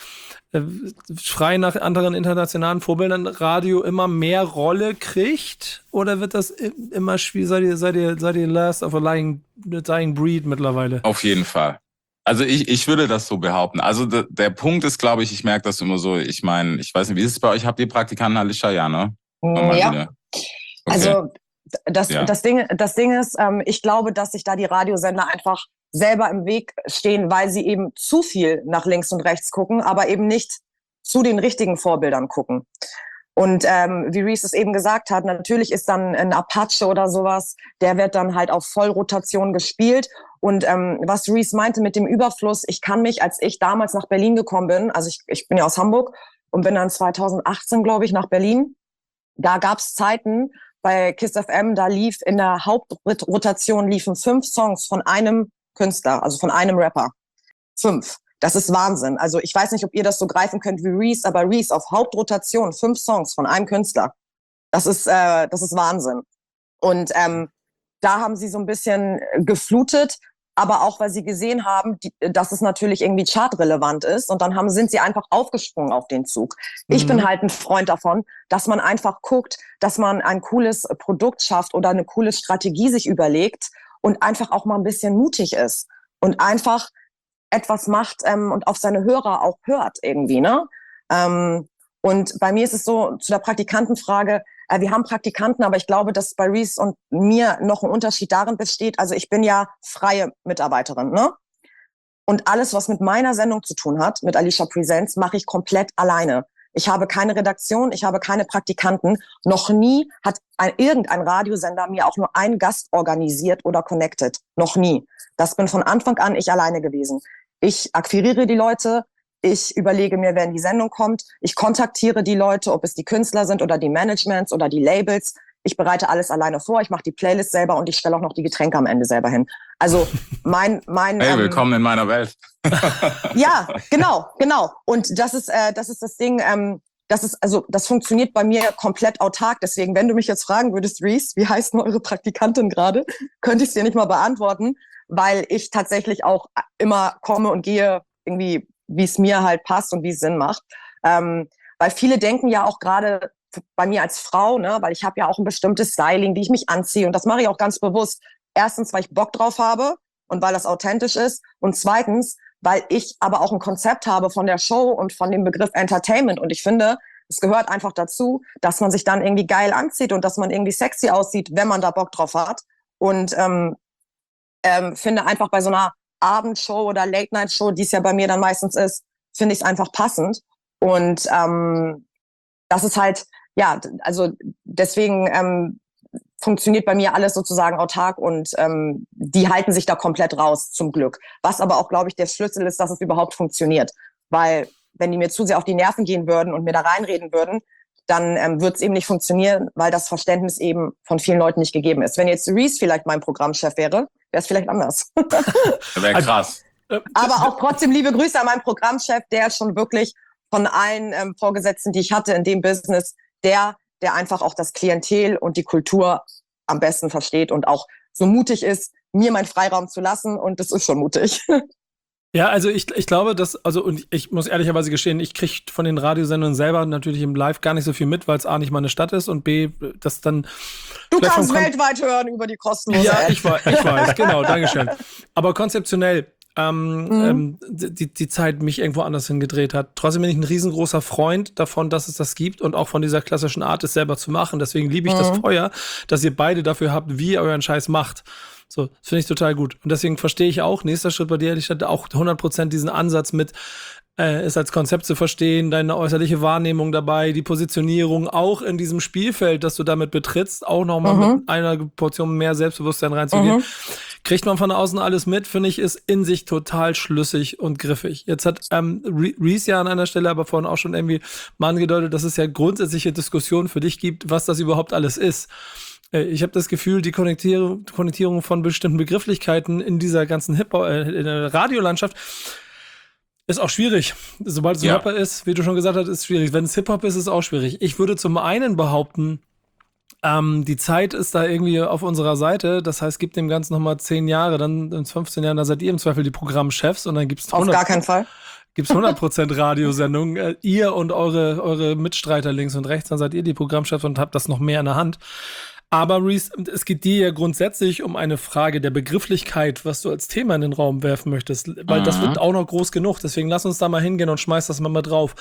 frei nach anderen internationalen Vorbildern Radio immer mehr Rolle kriegt? Oder wird das immer schwierig? Seid ihr last of a dying breed mittlerweile? Auf jeden Fall. Also ich würde das so behaupten. Also der Punkt ist, glaube ich merke das immer so, ich meine, ich weiß nicht, wie ist es bei euch? Habt ihr Praktikanten, Alicia? Ja, ne? Ja. Okay. Also das Ding ist, ich glaube, dass sich da die Radiosender einfach selber im Weg stehen, weil sie eben zu viel nach links und rechts gucken, aber eben nicht zu den richtigen Vorbildern gucken. Und wie Reese es eben gesagt hat, natürlich ist dann ein Apache oder sowas, der wird dann halt auf Vollrotation gespielt. Und was Reese meinte mit dem Überfluss, ich kann mich, als ich damals nach Berlin gekommen bin, also ich bin ja aus Hamburg und bin dann 2018, glaube ich, nach Berlin. Da gab's Zeiten bei KISS FM, da lief in der Hauptrotation 5 Songs von einem Künstler, also von einem Rapper. 5. Das ist Wahnsinn. Also ich weiß nicht, ob ihr das so greifen könnt wie Reese, aber Reese auf Hauptrotation 5 Songs von einem Künstler. Das ist Wahnsinn. Und da haben sie so ein bisschen geflutet, aber auch, weil sie gesehen haben, dass es natürlich irgendwie chartrelevant ist. Und dann sind sie einfach aufgesprungen auf den Zug. Ich bin halt ein Freund davon, dass man einfach guckt, dass man ein cooles Produkt schafft oder eine coole Strategie sich überlegt und einfach auch mal ein bisschen mutig ist und einfach etwas macht und auf seine Hörer auch hört irgendwie, ne? Und bei mir ist es so, zu der Praktikantenfrage, wir haben Praktikanten, aber ich glaube, dass bei Reese und mir noch ein Unterschied darin besteht, also ich bin ja freie Mitarbeiterin, ne? Und alles, was mit meiner Sendung zu tun hat, mit Alicia Presents, mache ich komplett alleine. Ich habe keine Redaktion, ich habe keine Praktikanten. Noch nie hat irgendein Radiosender mir auch nur einen Gast organisiert oder connected. Noch nie. Das bin von Anfang an ich alleine gewesen. Ich akquiriere die Leute, ich überlege mir, wer in die Sendung kommt. Ich kontaktiere die Leute, ob es die Künstler sind oder die Managements oder die Labels. Ich bereite alles alleine vor, ich mache die Playlist selber und ich stelle auch noch die Getränke am Ende selber hin. Also mein hey, willkommen in meiner Welt. Ja, genau. Und das ist das Ding, das funktioniert bei mir komplett autark. Deswegen, wenn du mich jetzt fragen würdest, Reese, wie heißt denn eure Praktikantin gerade, könnte ich es dir nicht mal beantworten, weil ich tatsächlich auch immer komme und gehe irgendwie, wie es mir halt passt und wie es Sinn macht. Weil viele denken ja auch gerade bei mir als Frau, ne, weil ich habe ja auch ein bestimmtes Styling, wie ich mich anziehe. Und das mache ich auch ganz bewusst. Erstens, weil ich Bock drauf habe und weil das authentisch ist. Und zweitens, weil ich aber auch ein Konzept habe von der Show und von dem Begriff Entertainment. Und ich finde, es gehört einfach dazu, dass man sich dann irgendwie geil anzieht und dass man irgendwie sexy aussieht, wenn man da Bock drauf hat. Und finde einfach bei so einer Abendshow oder Late-Night-Show, die es ja bei mir dann meistens ist, finde ich es einfach passend. Und das ist halt, ja, also deswegen funktioniert bei mir alles sozusagen autark und die halten sich da komplett raus, zum Glück. Was aber auch, glaube ich, der Schlüssel ist, dass es überhaupt funktioniert. Weil wenn die mir zu sehr auf die Nerven gehen würden und mir da reinreden würden, dann wird es eben nicht funktionieren, weil das Verständnis eben von vielen Leuten nicht gegeben ist. Wenn jetzt Reese vielleicht mein Programmchef wäre, wäre es vielleicht anders. Wäre krass. Aber auch trotzdem liebe Grüße an meinen Programmchef, der schon wirklich von allen Vorgesetzten, die ich hatte in dem Business, der einfach auch das Klientel und die Kultur am besten versteht und auch so mutig ist, mir meinen Freiraum zu lassen. Und das ist schon mutig. Ja, also ich glaube, und ich muss ehrlicherweise gestehen, ich kriege von den Radiosendungen selber natürlich im Live gar nicht so viel mit, weil es A, nicht meine Stadt ist und B, das dann... Du kannst weltweit hören über die kostenlose Ja, ich weiß, genau, Dankeschön. Aber konzeptionell, die Zeit mich irgendwo anders hingedreht hat. Trotzdem bin ich ein riesengroßer Freund davon, dass es das gibt und auch von dieser klassischen Art, es selber zu machen. Deswegen liebe ich das Feuer, dass ihr beide dafür habt, wie ihr euren Scheiß macht. So, das finde ich total gut. Und deswegen verstehe ich auch, nächster Schritt bei dir, ich hatte auch 100% diesen Ansatz mit, es als Konzept zu verstehen, deine äußerliche Wahrnehmung dabei, die Positionierung auch in diesem Spielfeld, das du damit betrittst, auch nochmal mit einer Portion mehr Selbstbewusstsein reinzugehen. Kriegt man von außen alles mit, finde ich, ist in sich total schlüssig und griffig. Jetzt hat Reese ja an einer Stelle aber vorhin auch schon irgendwie mal angedeutet, dass es ja grundsätzliche Diskussionen für dich gibt, was das überhaupt alles ist. Ich habe das Gefühl, die Konnektierung von bestimmten Begrifflichkeiten in dieser ganzen in der Radiolandschaft ist auch schwierig. Sobald es ein Rapper ist, wie du schon gesagt hast, ist es schwierig. Wenn es Hip-Hop ist, ist es auch schwierig. Ich würde zum einen behaupten, die Zeit ist da irgendwie auf unserer Seite. Das heißt, gibt dem Ganzen nochmal 10 Jahre, dann in 15 Jahren, da seid ihr im Zweifel die Programmchefs und dann gibt's auf gar keinen Fall. Gibt's 100% Radiosendung. Ihr und eure Mitstreiter links und rechts, dann seid ihr die Programmchefs und habt das noch mehr in der Hand. Aber Reese, es geht dir ja grundsätzlich um eine Frage der Begrifflichkeit, was du als Thema in den Raum werfen möchtest. Weil das wird auch noch groß genug. Deswegen lass uns da mal hingehen und schmeiß das mal drauf.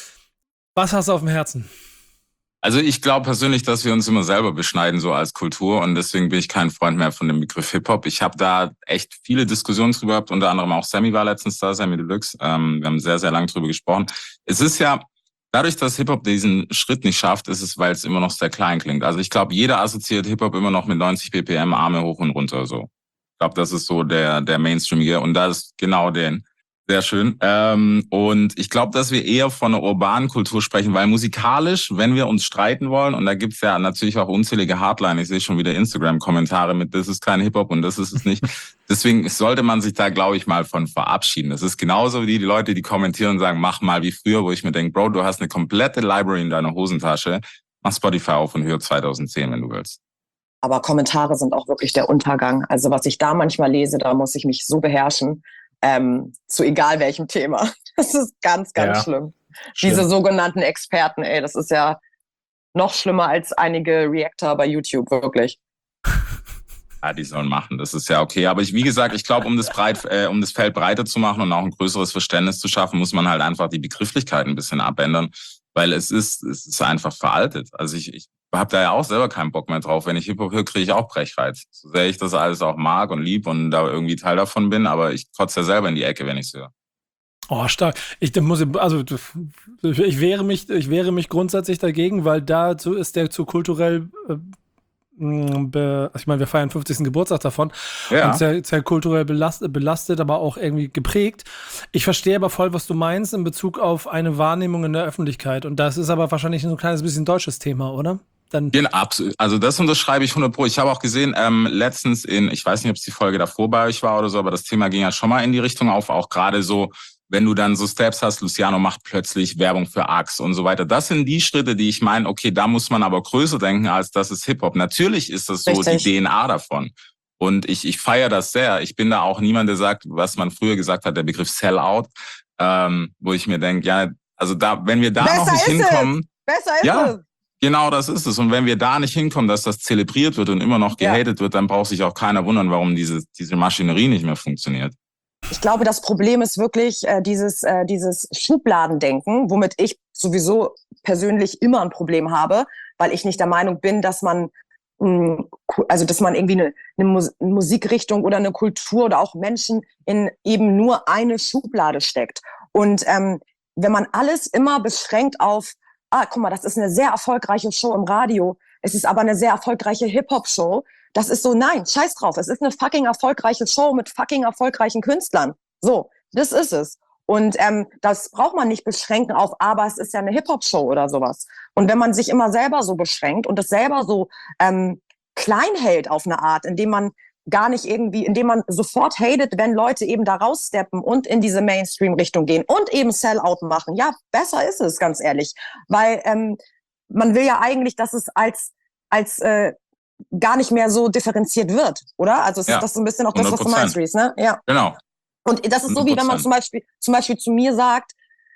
Was hast du auf dem Herzen? Also ich glaube persönlich, dass wir uns immer selber beschneiden, so als Kultur. Und deswegen bin ich kein Freund mehr von dem Begriff Hip-Hop. Ich habe da echt viele Diskussionen drüber gehabt. Unter anderem auch Sammy war letztens da, Sammy Deluxe. Wir haben sehr, sehr lange drüber gesprochen. Es ist ja... Dadurch, dass Hip-Hop diesen Schritt nicht schafft, ist es, weil es immer noch sehr klein klingt. Also ich glaube, jeder assoziiert Hip-Hop immer noch mit 90 BPM, Arme hoch und runter so. Ich glaube, das ist so der Mainstream hier. Und da ist genau sehr schön. Und ich glaube, dass wir eher von einer urbanen Kultur sprechen, weil musikalisch, wenn wir uns streiten wollen, und da gibt's ja natürlich auch unzählige Hardline, ich sehe schon wieder Instagram-Kommentare mit, das ist kein Hip-Hop und das ist es nicht. Deswegen sollte man sich da, glaube ich, mal von verabschieden. Das ist genauso wie die Leute, die kommentieren und sagen, mach mal wie früher, wo ich mir denke, Bro, du hast eine komplette Library in deiner Hosentasche, mach Spotify auf und hör 2010, wenn du willst. Aber Kommentare sind auch wirklich der Untergang. Also was ich da manchmal lese, da muss ich mich so beherrschen. Zu egal welchem Thema. Das ist ganz, ganz schlimm. Diese sogenannten Experten, das ist ja noch schlimmer als einige Reactor bei YouTube, wirklich. Ja, die sollen machen, das ist ja okay. Aber wie gesagt, ich glaube, um das Feld breiter zu machen und auch ein größeres Verständnis zu schaffen, muss man halt einfach die Begrifflichkeiten ein bisschen abändern, weil es ist einfach veraltet. Also ich habe da ja auch selber keinen Bock mehr drauf. Wenn ich Hip-Hop höre, kriege ich auch Brechreiz. So sehr ich das alles auch mag und lieb und da irgendwie Teil davon bin, aber ich kotze ja selber in die Ecke, wenn ich es höre. Oh, stark. Ich wehre mich grundsätzlich dagegen, weil dazu ist der zu kulturell ich meine, wir feiern 50. Geburtstag davon und sehr kulturell belastet, aber auch irgendwie geprägt. Ich verstehe aber voll, was du meinst in Bezug auf eine Wahrnehmung in der Öffentlichkeit. Und das ist aber wahrscheinlich so ein kleines bisschen deutsches Thema, oder? Absolut. Also das unterschreibe ich 100%. Ich habe auch gesehen, letztens ich weiß nicht, ob es die Folge davor bei euch war oder so, aber das Thema ging ja schon mal in die Richtung auf, auch gerade so, wenn du dann so Steps hast, Luciano macht plötzlich Werbung für Axe und so weiter. Das sind die Schritte, die ich meine, okay, da muss man aber größer denken, als das ist Hip-Hop. Natürlich ist das so die DNA davon. Und ich feiere das sehr. Ich bin da auch niemand, der sagt, was man früher gesagt hat, der Begriff Sellout, wo ich mir denke, ja, also da, wenn wir da noch nicht hinkommen. Besser ist es. Genau, das ist es. Und wenn wir da nicht hinkommen, dass das zelebriert wird und immer noch gehatet wird, dann braucht sich auch keiner wundern, warum diese Maschinerie nicht mehr funktioniert. Ich glaube, das Problem ist wirklich dieses Schubladendenken, womit ich sowieso persönlich immer ein Problem habe, weil ich nicht der Meinung bin, dass man irgendwie eine Musikrichtung oder eine Kultur oder auch Menschen in eben nur eine Schublade steckt. Und wenn man alles immer beschränkt auf, guck mal, das ist eine sehr erfolgreiche Show im Radio, es ist aber eine sehr erfolgreiche Hip-Hop-Show, das ist so, nein, scheiß drauf, es ist eine fucking erfolgreiche Show mit fucking erfolgreichen Künstlern. So, das ist es. Und das braucht man nicht beschränken auf, aber es ist ja eine Hip-Hop-Show oder sowas. Und wenn man sich immer selber so beschränkt und das selber so klein hält auf eine Art, indem man indem man sofort hatet, wenn Leute eben da raussteppen und in diese Mainstream-Richtung gehen und eben Sellout machen. Ja, besser ist es, ganz ehrlich. Weil man will ja eigentlich, dass es als gar nicht mehr so differenziert wird, oder? Also ist das so ein bisschen auch das, 100%. Was du meinst, Reese, ne? Ja. Genau. Und das ist so, wie wenn man zum Beispiel zu mir sagt,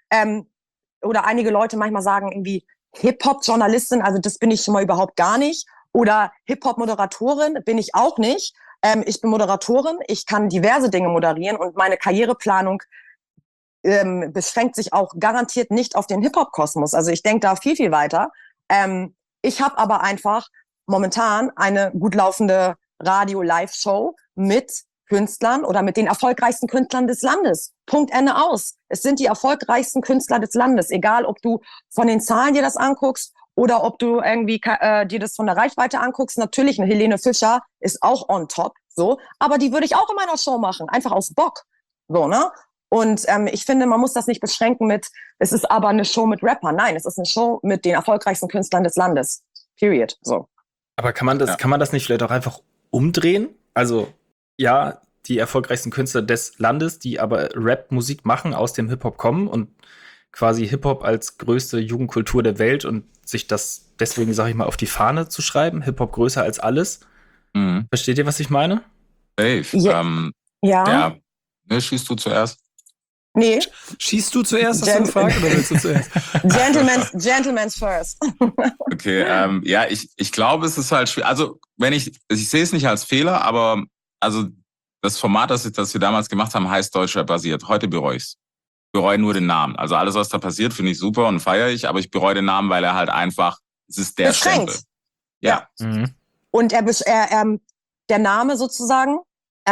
oder einige Leute manchmal sagen irgendwie Hip-Hop-Journalistin, also das bin ich schon mal überhaupt gar nicht. Oder Hip-Hop-Moderatorin bin ich auch nicht. Ich bin Moderatorin, ich kann diverse Dinge moderieren und meine Karriereplanung beschränkt sich auch garantiert nicht auf den Hip-Hop-Kosmos. Also ich denke da viel, viel weiter. Ich habe aber einfach momentan eine gut laufende Radio-Live-Show mit Künstlern oder mit den erfolgreichsten Künstlern des Landes. Punkt, Ende, aus. Es sind die erfolgreichsten Künstler des Landes. Egal, ob du von den Zahlen dir das anguckst oder ob du irgendwie dir das von der Reichweite anguckst. Natürlich, eine Helene Fischer ist auch on top, so. Aber die würde ich auch in meiner Show machen. Einfach aus Bock. So, ne? Und ich finde, man muss das nicht beschränken mit, es ist aber eine Show mit Rappern. Nein, es ist eine Show mit den erfolgreichsten Künstlern des Landes. Period. So. Aber kann man das nicht vielleicht auch einfach umdrehen? Also, ja, die erfolgreichsten Künstler des Landes, die aber Rap-Musik machen, aus dem Hip-Hop kommen und quasi Hip-Hop als größte Jugendkultur der Welt und sich das deswegen, sag ich mal, auf die Fahne zu schreiben, Hip-Hop größer als alles. Mhm. Versteht ihr, was ich meine? Dave, Ja. ja. Ne, schießt du zuerst? Nee, Schießt du zuerst, hast du gefragt, oder willst du zuerst? Gentlemen's first. Okay, ja, ich glaube, es ist halt schwierig. Also, ich sehe es nicht als Fehler, aber also das Format, das wir damals gemacht haben, heißt Deutschrap basiert. Heute bereue ich's. Ich bereue nur den Namen. Also alles, was da passiert, finde ich super und feiere ich, aber ich bereue den Namen, weil er halt einfach, es ist der Beschränkt. Stempel. Ja. Mhm. Und der Name sozusagen,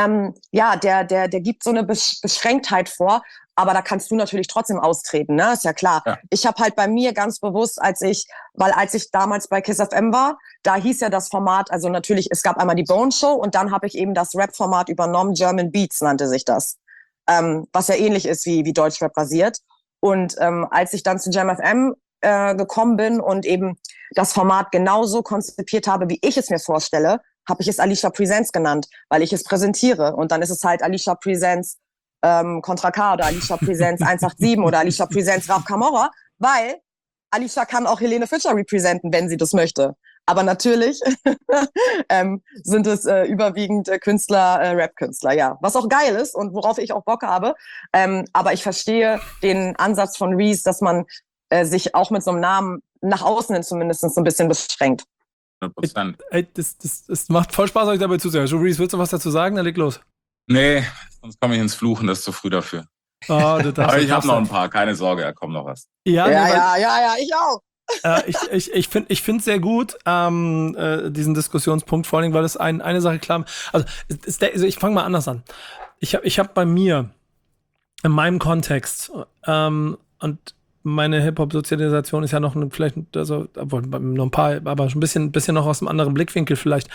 der gibt so eine Beschränktheit vor, aber da kannst du natürlich trotzdem austreten, ne? Ist ja klar. Ja. Ich habe halt bei mir ganz bewusst, als ich damals bei Kiss FM war, da hieß ja das Format, also natürlich, es gab einmal die Bone Show und dann habe ich eben das Rap-Format übernommen, German Beats nannte sich das, was ja ähnlich ist wie Deutschrap basiert. Und als ich dann zu Jam FM gekommen bin und eben das Format genauso konzipiert habe, wie ich es mir vorstelle, habe ich es Alicia Presents genannt, weil ich es präsentiere. Und dann ist es halt Alicia Presents Contra K oder Alicia Presents 187 oder Alicia Presents Rap Camorra, weil Alicia kann auch Helene Fischer representen, wenn sie das möchte. Aber natürlich sind es überwiegend Künstler, Rap-Künstler, ja. Was auch geil ist und worauf ich auch Bock habe. Aber ich verstehe den Ansatz von Reese, dass man sich auch mit so einem Namen nach außen hin zumindest so ein bisschen beschränkt. 100%. Ey, das macht voll Spaß, euch dabei zuzuhören. Reese, willst du was dazu sagen? Dann leg los. Nee, sonst komme ich ins Fluchen, das ist zu früh dafür. Oh, Aber ich habe noch ein paar, keine Sorge, da kommt noch was. Ja, Ich auch. Ich finde sehr gut, diesen Diskussionspunkt, vor allem, weil es eine Sache klar, also ich fange mal anders an. Ich hab bei mir, in meinem Kontext, und meine Hip-Hop-Sozialisation ist ja noch vielleicht, also, obwohl, noch ein paar, aber schon ein bisschen noch aus einem anderen Blickwinkel vielleicht,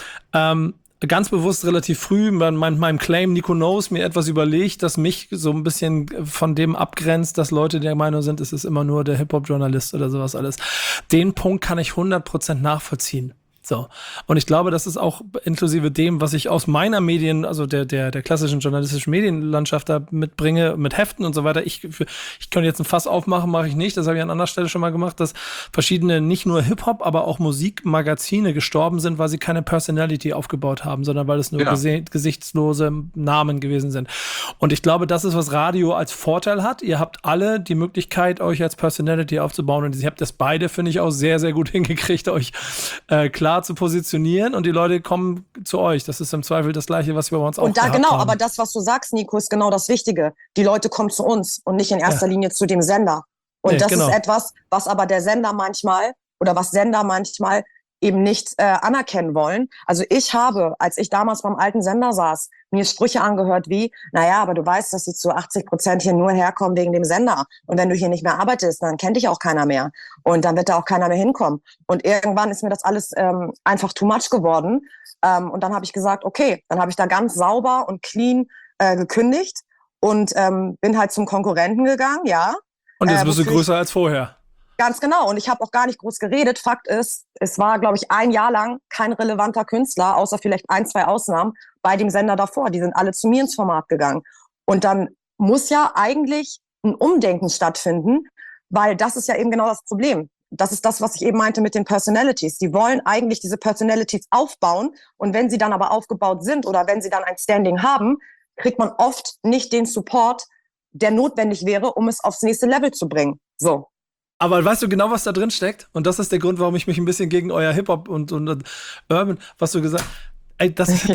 ganz bewusst relativ früh meinem Claim Nico Knows mir etwas überlegt, das mich so ein bisschen von dem abgrenzt, dass Leute der Meinung sind, es ist immer nur der Hip-Hop-Journalist oder sowas alles. Den Punkt kann ich 100% nachvollziehen. So. Und ich glaube, das ist auch inklusive dem, was ich aus meiner Medien, also der klassischen journalistischen Medienlandschaft da mitbringe, mit Heften und so weiter. Ich könnte jetzt ein Fass aufmachen, mache ich nicht. Das habe ich an anderer Stelle schon mal gemacht, dass verschiedene, nicht nur Hip-Hop, aber auch Musikmagazine gestorben sind, weil sie keine Personality aufgebaut haben, sondern weil es nur gesichtslose Namen gewesen sind. Und ich glaube, das ist, was Radio als Vorteil hat. Ihr habt alle die Möglichkeit, euch als Personality aufzubauen. Und ihr habt das beide, finde ich, auch sehr, sehr gut hingekriegt, euch klar zu positionieren und die Leute kommen zu euch. Das ist im Zweifel das Gleiche, was wir bei uns auch gehabt haben. Aber das, was du sagst, Nico, ist genau das Wichtige. Die Leute kommen zu uns und nicht in erster Linie zu dem Sender. Und das ist etwas, was aber der Sender manchmal oder was Sender manchmal eben nicht anerkennen wollen. Also ich habe, als ich damals beim alten Sender saß, mir Sprüche angehört wie, naja, aber du weißt, dass sie zu 80% hier nur herkommen wegen dem Sender. Und wenn du hier nicht mehr arbeitest, dann kennt dich auch keiner mehr. Und dann wird da auch keiner mehr hinkommen. Und irgendwann ist mir das alles einfach too much geworden. Und dann habe ich gesagt, okay, dann habe ich da ganz sauber und clean gekündigt und bin halt zum Konkurrenten gegangen, ja. Und jetzt bist du größer als vorher. Ganz genau. Und ich habe auch gar nicht groß geredet. Fakt ist, es war, glaube ich, 1 Jahr lang kein relevanter Künstler, außer vielleicht 1, 2 Ausnahmen, bei dem Sender davor. Die sind alle zu mir ins Format gegangen. Und dann muss ja eigentlich ein Umdenken stattfinden, weil das ist ja eben genau das Problem. Das ist das, was ich eben meinte mit den Personalities. Die wollen eigentlich diese Personalities aufbauen. Und wenn sie dann aber aufgebaut sind oder wenn sie dann ein Standing haben, kriegt man oft nicht den Support, der notwendig wäre, um es aufs nächste Level zu bringen. So. Aber weißt du genau, was da drin steckt? Und das ist der Grund, warum ich mich ein bisschen gegen euer Hip-Hop und Urban, was du gesagt hast. Ey, das ist Hip-Hop.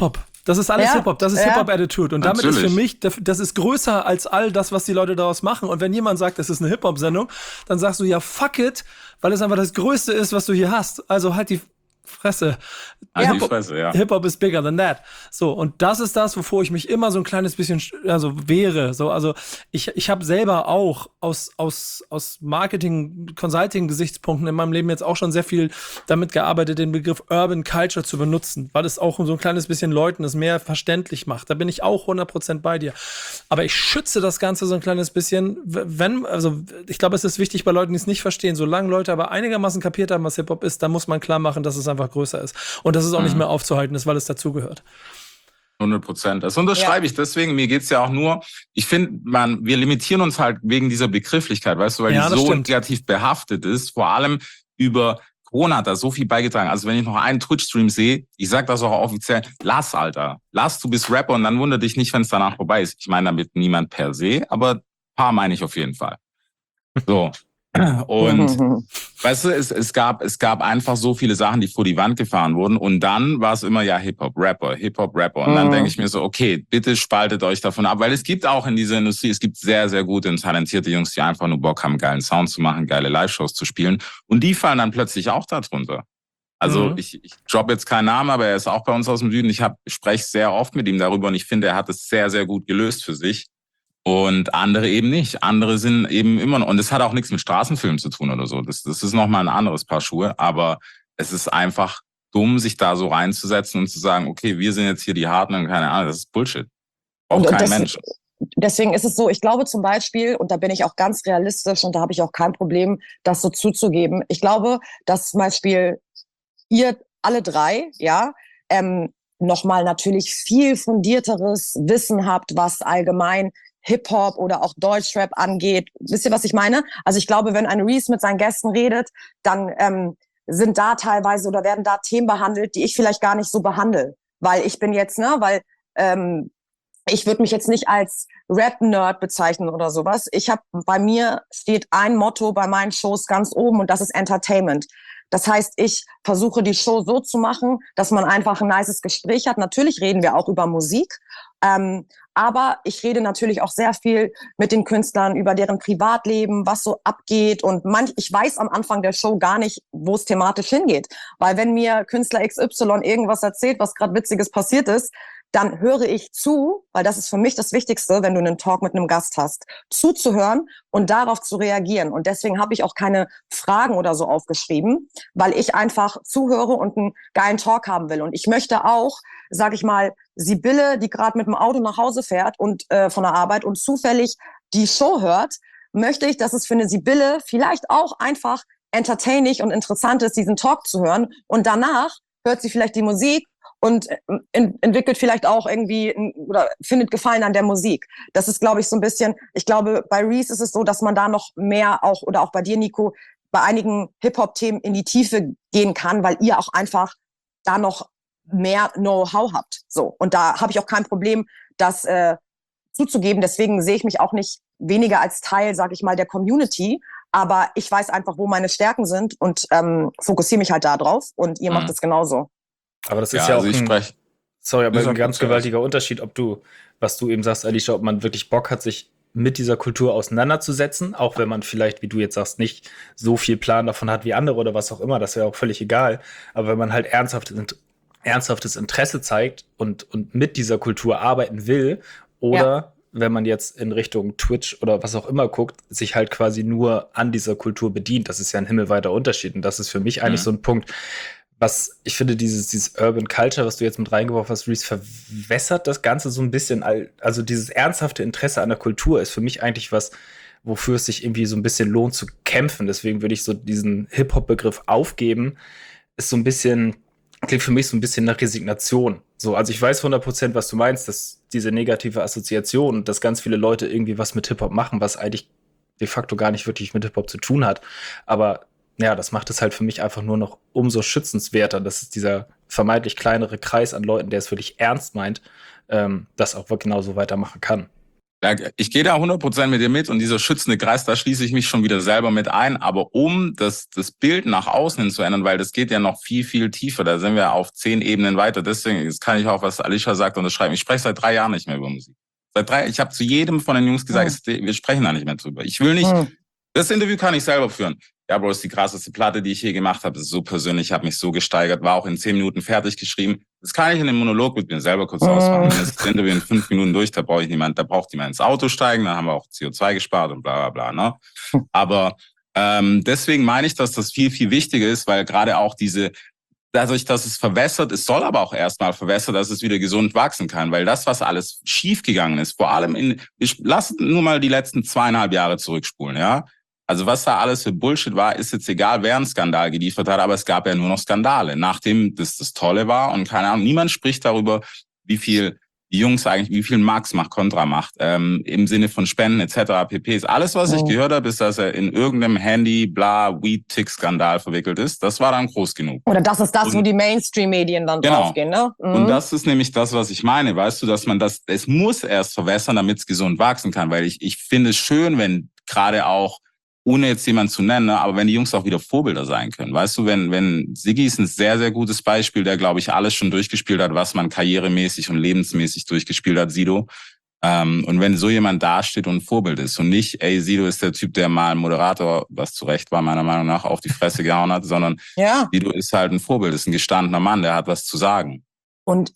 Das ist alles Hip-Hop, das ist Hip-Hop-Attitude. Und damit ist für mich, das ist größer als all das, was die Leute daraus machen. Und wenn jemand sagt, das ist eine Hip-Hop-Sendung, dann sagst du ja, fuck it, weil es einfach das Größte ist, was du hier hast. Also halt die Fresse. Hip-Hop ist bigger than that. So, und das ist das, wovor ich mich immer so ein kleines bisschen wehre. So, also ich habe selber auch aus Marketing, Consulting-Gesichtspunkten in meinem Leben jetzt auch schon sehr viel damit gearbeitet, den Begriff Urban Culture zu benutzen, weil es auch so ein kleines bisschen Leuten es mehr verständlich macht. Da bin ich auch 100% bei dir. Aber ich schütze das Ganze so ein kleines bisschen, ich glaube, es ist wichtig bei Leuten, die es nicht verstehen, solange Leute aber einigermaßen kapiert haben, was Hip-Hop ist, dann muss man klar machen, dass es einfach größer ist. Und dass es auch nicht mehr aufzuhalten ist, weil es dazugehört. 100%. Das unterschreibe ich. Deswegen, mir geht's ja auch nur, ich finde, wir limitieren uns halt wegen dieser Begrifflichkeit, weißt du, weil die so negativ behaftet ist. Vor allem über Corona hat da so viel beigetragen. Also wenn ich noch einen Twitch-Stream sehe, ich sag das auch offiziell, lass, Alter. Lass, du bist Rapper und dann wundert dich nicht, wenn es danach vorbei ist. Ich meine damit niemand per se, aber ein paar meine ich auf jeden Fall. So. Und weißt du, es gab einfach so viele Sachen, die vor die Wand gefahren wurden und dann war es immer Hip-Hop-Rapper. Und dann denke ich mir so, okay, bitte spaltet euch davon ab, weil es gibt auch in dieser Industrie, es gibt sehr, sehr gute und talentierte Jungs, die einfach nur Bock haben, geilen Sound zu machen, geile Live-Shows zu spielen und die fallen dann plötzlich auch darunter. Also ich droppe jetzt keinen Namen, aber er ist auch bei uns aus dem Süden. Ich spreche sehr oft mit ihm darüber und ich finde, er hat es sehr, sehr gut gelöst für sich. Und andere eben nicht. Andere sind eben immer noch, und das hat auch nichts mit Straßenfilmen zu tun oder so. Das ist nochmal ein anderes Paar Schuhe, aber es ist einfach dumm, sich da so reinzusetzen und zu sagen, okay, wir sind jetzt hier die Harten und keine Ahnung, das ist Bullshit. Auch kein Mensch. Deswegen ist es so, ich glaube zum Beispiel, und da bin ich auch ganz realistisch und da habe ich auch kein Problem, das so zuzugeben. Ich glaube, dass zum Beispiel ihr alle drei, nochmal natürlich viel fundierteres Wissen habt, was allgemein Hip-Hop oder auch Deutschrap angeht. Wisst ihr, was ich meine? Also ich glaube, wenn ein Reese mit seinen Gästen redet, dann sind da teilweise oder werden da Themen behandelt, die ich vielleicht gar nicht so behandle. Weil ich bin jetzt, ich würde mich jetzt nicht als Rap-Nerd bezeichnen oder sowas. Bei mir steht ein Motto bei meinen Shows ganz oben und das ist Entertainment. Das heißt, ich versuche die Show so zu machen, dass man einfach ein nices Gespräch hat. Natürlich reden wir auch über Musik, aber ich rede natürlich auch sehr viel mit den Künstlern über deren Privatleben, was so abgeht. Und ich weiß am Anfang der Show gar nicht, wo es thematisch hingeht. Weil wenn mir Künstler XY irgendwas erzählt, was gerade Witziges passiert ist, dann höre ich zu, weil das ist für mich das Wichtigste, wenn du einen Talk mit einem Gast hast, zuzuhören und darauf zu reagieren. Und deswegen habe ich auch keine Fragen oder so aufgeschrieben, weil ich einfach zuhöre und einen geilen Talk haben will. Und ich möchte auch, sage ich mal, Sibylle, die gerade mit dem Auto nach Hause fährt und von der Arbeit und zufällig die Show hört, möchte ich, dass es für eine Sibylle vielleicht auch einfach entertaining und interessant ist, diesen Talk zu hören. Und danach hört sie vielleicht die Musik und entwickelt vielleicht auch irgendwie oder findet Gefallen an der Musik. Das ist, glaube ich, so ein bisschen, ich glaube, bei Reese ist es so, dass man da noch mehr auch, oder auch bei dir, Nico, bei einigen Hip-Hop-Themen in die Tiefe gehen kann, weil ihr auch einfach da noch mehr Know-how habt. So. Und da habe ich auch kein Problem, das zuzugeben. Deswegen sehe ich mich auch nicht weniger als Teil, sage ich mal, der Community. Aber ich weiß einfach, wo meine Stärken sind und fokussiere mich halt da drauf. Und ihr macht es genauso. Aber das ist ja auch ein ganz gewaltiger Unterschied, was du eben sagst, Alicia, ob man wirklich Bock hat, sich mit dieser Kultur auseinanderzusetzen, auch wenn man vielleicht, wie du jetzt sagst, nicht so viel Plan davon hat wie andere oder was auch immer, das wäre auch völlig egal. Aber wenn man halt ernsthaftes Interesse zeigt und mit dieser Kultur arbeiten will oder wenn man jetzt in Richtung Twitch oder was auch immer guckt, sich halt quasi nur an dieser Kultur bedient, das ist ja ein himmelweiter Unterschied. Und das ist für mich eigentlich so ein Punkt, was ich finde, dieses Urban Culture, was du jetzt mit reingeworfen hast, Reese, verwässert das Ganze so ein bisschen. Also dieses ernsthafte Interesse an der Kultur ist für mich eigentlich was, wofür es sich irgendwie so ein bisschen lohnt zu kämpfen. Deswegen würde ich so diesen Hip-Hop-Begriff aufgeben. Ist so ein bisschen, klingt für mich so ein bisschen nach Resignation. So, also ich weiß 100%, was du meinst, dass diese negative Assoziation, dass ganz viele Leute irgendwie was mit Hip-Hop machen, was eigentlich de facto gar nicht wirklich mit Hip-Hop zu tun hat. Aber ja, das macht es halt für mich einfach nur noch umso schützenswerter, dass es dieser vermeintlich kleinere Kreis an Leuten, der es wirklich ernst meint, das auch genauso weitermachen kann. Ich gehe da 100% mit dir mit und dieser schützende Kreis, da schließe ich mich schon wieder selber mit ein. Aber um das Bild nach außen hin zu ändern, weil das geht ja noch viel, viel tiefer, da sind wir auf 10 Ebenen weiter. Deswegen, das kann ich auch, was Alicia sagt, unterschreiben. Ich spreche seit 3 Jahren nicht mehr über Musik. Ich habe zu jedem von den Jungs gesagt, wir sprechen da nicht mehr drüber. Ich will nicht, das Interview kann ich selber führen. Ja, Bro, ist die krasseste Platte, die ich je gemacht habe. Das ist so persönlich, ich habe mich so gesteigert, war auch in 10 Minuten fertig geschrieben. Das kann ich in einem Monolog mit mir selber kurz ausmachen. Dann ist das Interview in 5 Minuten durch, da braucht niemand ins Auto steigen, dann haben wir auch CO2 gespart und bla bla bla. Ne? Aber deswegen meine ich, dass das viel, viel wichtiger ist, weil gerade auch dadurch, dass es verwässert, es soll aber auch erstmal verwässert, dass es wieder gesund wachsen kann, weil das, was alles schiefgegangen ist, vor allem lass nur mal die letzten 2,5 Jahre zurückspulen, ja. Also was da alles für Bullshit war, ist jetzt egal, wer einen Skandal geliefert hat, aber es gab ja nur noch Skandale, nachdem das Tolle war und keine Ahnung, niemand spricht darüber, wie viel die Jungs eigentlich, wie viel Max macht, Contra macht, im Sinne von Spenden etc. pp. Ist alles, was ich gehört habe, ist, dass er in irgendeinem Handy, bla, Weed-Tick-Skandal verwickelt ist. Das war dann groß genug. Oder das ist das, wo die Mainstream-Medien dann draufgehen, ne? Und das ist nämlich das, was ich meine, weißt du, dass man es muss erst verwässern, damit es gesund wachsen kann, weil ich finde es schön, wenn gerade auch, ohne jetzt jemanden zu nennen, aber wenn die Jungs auch wieder Vorbilder sein können. Weißt du, wenn Siggi ist ein sehr, sehr gutes Beispiel, der, glaube ich, alles schon durchgespielt hat, was man karrieremäßig und lebensmäßig durchgespielt hat, Sido. Und wenn so jemand dasteht und ein Vorbild ist und nicht, ey, Sido ist der Typ, der mal ein Moderator, was zu Recht war, meiner Meinung nach, auf die Fresse gehauen hat, sondern Sido ist halt ein Vorbild, ist ein gestandener Mann, der hat was zu sagen. Und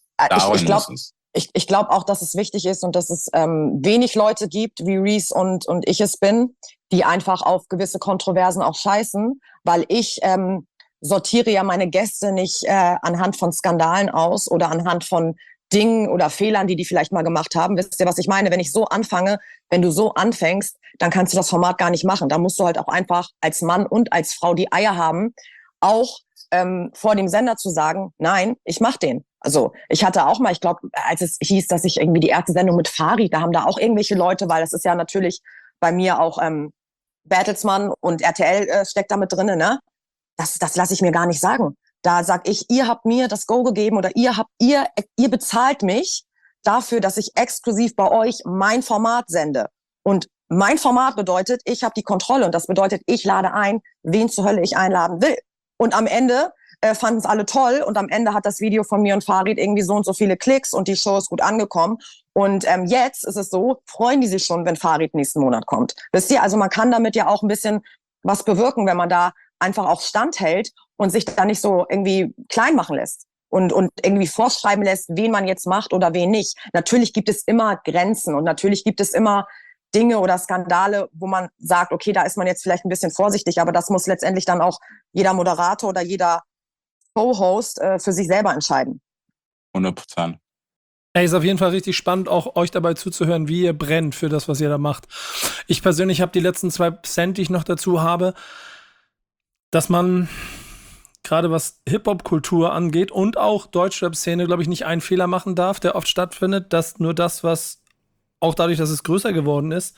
ich glaube auch, dass es wichtig ist und dass es wenig Leute gibt, wie Reese und ich es bin, die einfach auf gewisse Kontroversen auch scheißen, weil ich sortiere ja meine Gäste nicht anhand von Skandalen aus oder anhand von Dingen oder Fehlern, die vielleicht mal gemacht haben. Wisst ihr, was ich meine? Wenn ich so anfange, wenn du so anfängst, dann kannst du das Format gar nicht machen. Da musst du halt auch einfach als Mann und als Frau die Eier haben, auch vor dem Sender zu sagen, nein, ich mach den. Also ich hatte auch mal, ich glaube, als es hieß, dass ich irgendwie die erste Sendung mit Farid, da haben da auch irgendwelche Leute, weil das ist ja natürlich bei mir auch Bertelsmann und RTL steckt da mit drinne, ne? Das lasse ich mir gar nicht sagen. Da sag ich, ihr habt mir das Go gegeben oder ihr bezahlt mich dafür, dass ich exklusiv bei euch mein Format sende. Und mein Format bedeutet, ich habe die Kontrolle und das bedeutet, ich lade ein, wen zur Hölle ich einladen will. Und am Ende fanden es alle toll und am Ende hat das Video von mir und Farid irgendwie so und so viele Klicks und die Show ist gut angekommen. Und jetzt ist es so, freuen die sich schon, wenn Farid nächsten Monat kommt. Wisst ihr, also man kann damit ja auch ein bisschen was bewirken, wenn man da einfach auch standhält und sich da nicht so irgendwie klein machen lässt und irgendwie vorschreiben lässt, wen man jetzt macht oder wen nicht. Natürlich gibt es immer Grenzen und natürlich gibt es immer Dinge oder Skandale, wo man sagt, okay, da ist man jetzt vielleicht ein bisschen vorsichtig, aber das muss letztendlich dann auch jeder Moderator oder jeder Co-Host für sich selber entscheiden. 100%. Ey, ist auf jeden Fall richtig spannend, auch euch dabei zuzuhören, wie ihr brennt für das, was ihr da macht. Ich persönlich habe die letzten 2 Cent, die ich noch dazu habe, dass man gerade was Hip-Hop-Kultur angeht und auch Deutschrap-Szene, glaube ich, nicht einen Fehler machen darf, der oft stattfindet, dass nur das, was auch dadurch, dass es größer geworden ist,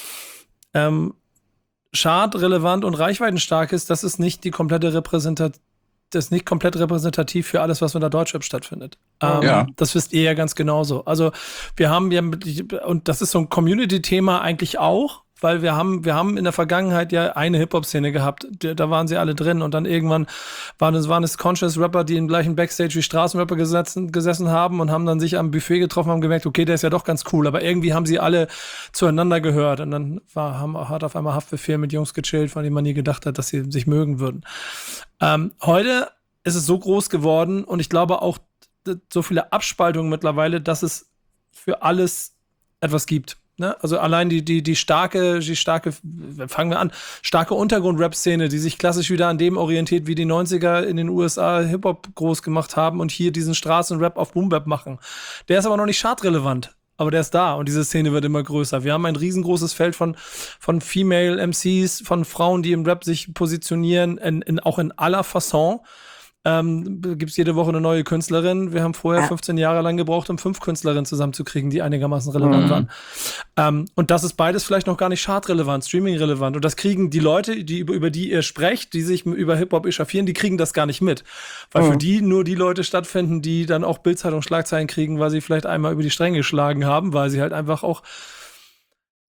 chartrelevant und reichweitenstark ist, das ist nicht komplett repräsentativ für alles, was in der Deutschrap stattfindet. Das wisst ihr ja ganz genauso. Also wir haben ja, und das ist so ein Community-Thema eigentlich auch, weil wir haben in der Vergangenheit ja eine Hip-Hop-Szene gehabt, da waren sie alle drin und dann irgendwann waren es Conscious-Rapper, die im gleichen Backstage wie Straßenrapper gesessen haben und haben dann sich am Buffet getroffen und haben gemerkt, okay, der ist ja doch ganz cool, aber irgendwie haben sie alle zueinander gehört und dann hat auf einmal Haftbefehl mit Jungs gechillt, von denen man nie gedacht hat, dass sie sich mögen würden. Heute ist es so groß geworden und ich glaube auch so viele Abspaltungen mittlerweile, dass es für alles etwas gibt. Ne? Also allein die starke, fangen wir an, starke Untergrund-Rap-Szene, die sich klassisch wieder an dem orientiert, wie die 90er in den USA Hip-Hop groß gemacht haben und hier diesen Straßen-Rap auf Boom-Bap machen. Der ist aber noch nicht chartrelevant, aber der ist da und diese Szene wird immer größer. Wir haben ein riesengroßes Feld von Female MCs, von Frauen, die im Rap sich positionieren, auch in aller Fasson. Gibt es jede Woche eine neue Künstlerin. Wir haben vorher 15 Jahre lang gebraucht, um 5 Künstlerinnen zusammenzukriegen, die einigermaßen relevant waren. Und das ist beides vielleicht noch gar nicht chartrelevant, streaming-relevant. Und das kriegen die Leute, über die ihr sprecht, die sich über Hip-Hop echauffieren, die kriegen das gar nicht mit. Weil für die nur die Leute stattfinden, die dann auch Bildzeitung Schlagzeilen kriegen, weil sie vielleicht einmal über die Stränge geschlagen haben, weil sie halt einfach auch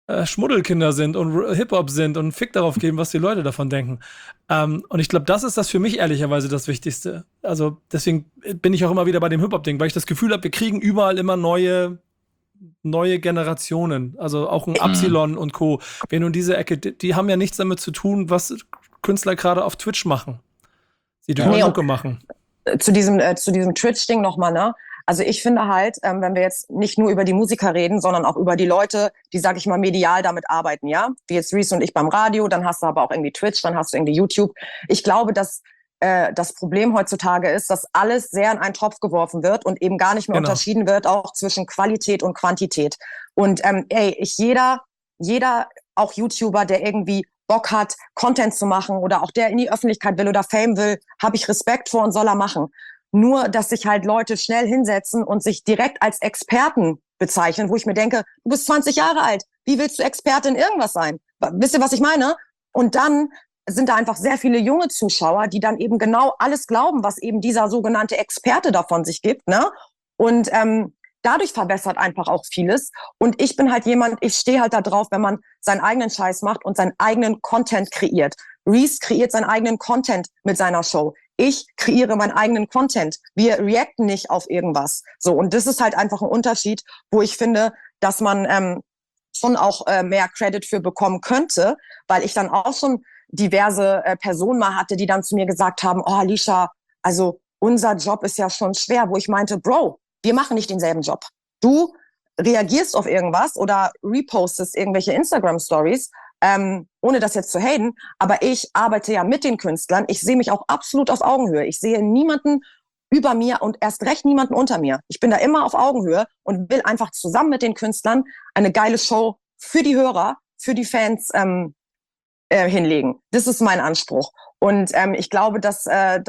Schmuddelkinder sind und Hip-Hop sind und einen Fick darauf geben, was die Leute davon denken. Und ich glaube, das ist das für mich ehrlicherweise das Wichtigste. Also deswegen bin ich auch immer wieder bei dem Hip-Hop-Ding, weil ich das Gefühl habe, wir kriegen überall immer neue Generationen. Also auch ein Epsilon und Co. Wenn nun diese Ecke, die haben ja nichts damit zu tun, was Künstler gerade auf Twitch machen. Sie dürfen Mucke machen. Zu diesem Twitch-Ding nochmal, ne? Also ich finde halt, wenn wir jetzt nicht nur über die Musiker reden, sondern auch über die Leute, die, sag ich mal, medial damit arbeiten, ja? Wie jetzt Reese und ich beim Radio, dann hast du aber auch irgendwie Twitch, dann hast du irgendwie YouTube. Ich glaube, dass das Problem heutzutage ist, dass alles sehr in einen Topf geworfen wird und eben gar nicht mehr unterschieden wird, auch zwischen Qualität und Quantität. Und jeder, auch YouTuber, der irgendwie Bock hat, Content zu machen oder auch der in die Öffentlichkeit will oder Fame will, habe ich Respekt vor und soll er machen. Nur, dass sich halt Leute schnell hinsetzen und sich direkt als Experten bezeichnen, wo ich mir denke, du bist 20 Jahre alt, wie willst du Experte in irgendwas sein? Wisst ihr, was ich meine? Und dann sind da einfach sehr viele junge Zuschauer, die dann eben genau alles glauben, was eben dieser sogenannte Experte davon sich gibt, ne? Und dadurch verbessert einfach auch vieles. Und ich bin halt jemand, ich stehe halt da drauf, wenn man seinen eigenen Scheiß macht und seinen eigenen Content kreiert. Reese kreiert seinen eigenen Content mit seiner Show. Ich kreiere meinen eigenen Content. Wir reacten nicht auf irgendwas. So, und das ist halt einfach ein Unterschied, wo ich finde, dass man schon auch mehr Credit für bekommen könnte, weil ich dann auch schon diverse Personen mal hatte, die dann zu mir gesagt haben, oh, Alicia, also unser Job ist ja schon schwer, wo ich meinte, Bro, wir machen nicht denselben Job. Du reagierst auf irgendwas oder repostest irgendwelche Instagram-Stories, ohne das jetzt zu haten, aber ich arbeite ja mit den Künstlern. Ich sehe mich auch absolut auf Augenhöhe. Ich sehe niemanden über mir und erst recht niemanden unter mir. Ich bin da immer auf Augenhöhe und will einfach zusammen mit den Künstlern eine geile Show für die Hörer, für die Fans hinlegen. Das ist mein Anspruch. Und ich glaube, dass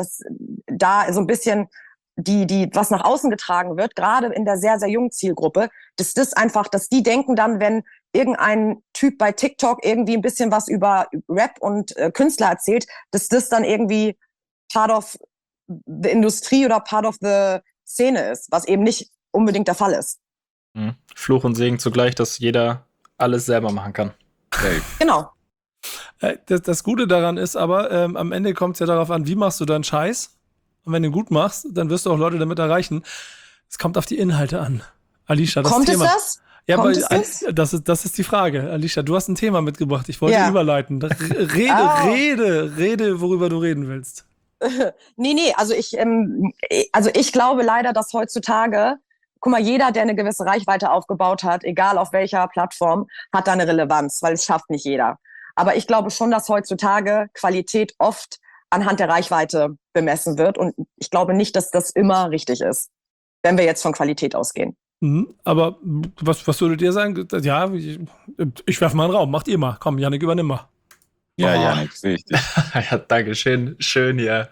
da so ein bisschen was nach außen getragen wird, gerade in der sehr, sehr jungen Zielgruppe, dass die denken dann, wenn irgendein Typ bei TikTok irgendwie ein bisschen was über Rap und Künstler erzählt, dass das dann irgendwie part of the Industrie oder part of the Szene ist, was eben nicht unbedingt der Fall ist. Fluch und Segen zugleich, dass jeder alles selber machen kann. Okay. Genau. Das Gute daran ist aber, am Ende kommt es ja darauf an, wie machst du deinen Scheiß? Und wenn du gut machst, dann wirst du auch Leute damit erreichen. Es kommt auf die Inhalte an. Alicia, das Thema. Kommt es das? Ja, aber das ist die Frage. Alicia, du hast ein Thema mitgebracht. Ich wollte überleiten. Rede, worüber du reden willst. Nee, also ich glaube leider, dass heutzutage, guck mal, jeder, der eine gewisse Reichweite aufgebaut hat, egal auf welcher Plattform, hat da eine Relevanz, weil es schafft nicht jeder. Aber ich glaube schon, dass heutzutage Qualität oft anhand der Reichweite bemessen wird. Und ich glaube nicht, dass das immer richtig ist, wenn wir jetzt von Qualität ausgehen. Aber was würdet ihr sagen? Ja, ich werfe mal einen Raum. Macht ihr mal. Komm, Yannick, übernimm mal. Ja, Yannick, sehe ich dich. Ja, danke, schön hier.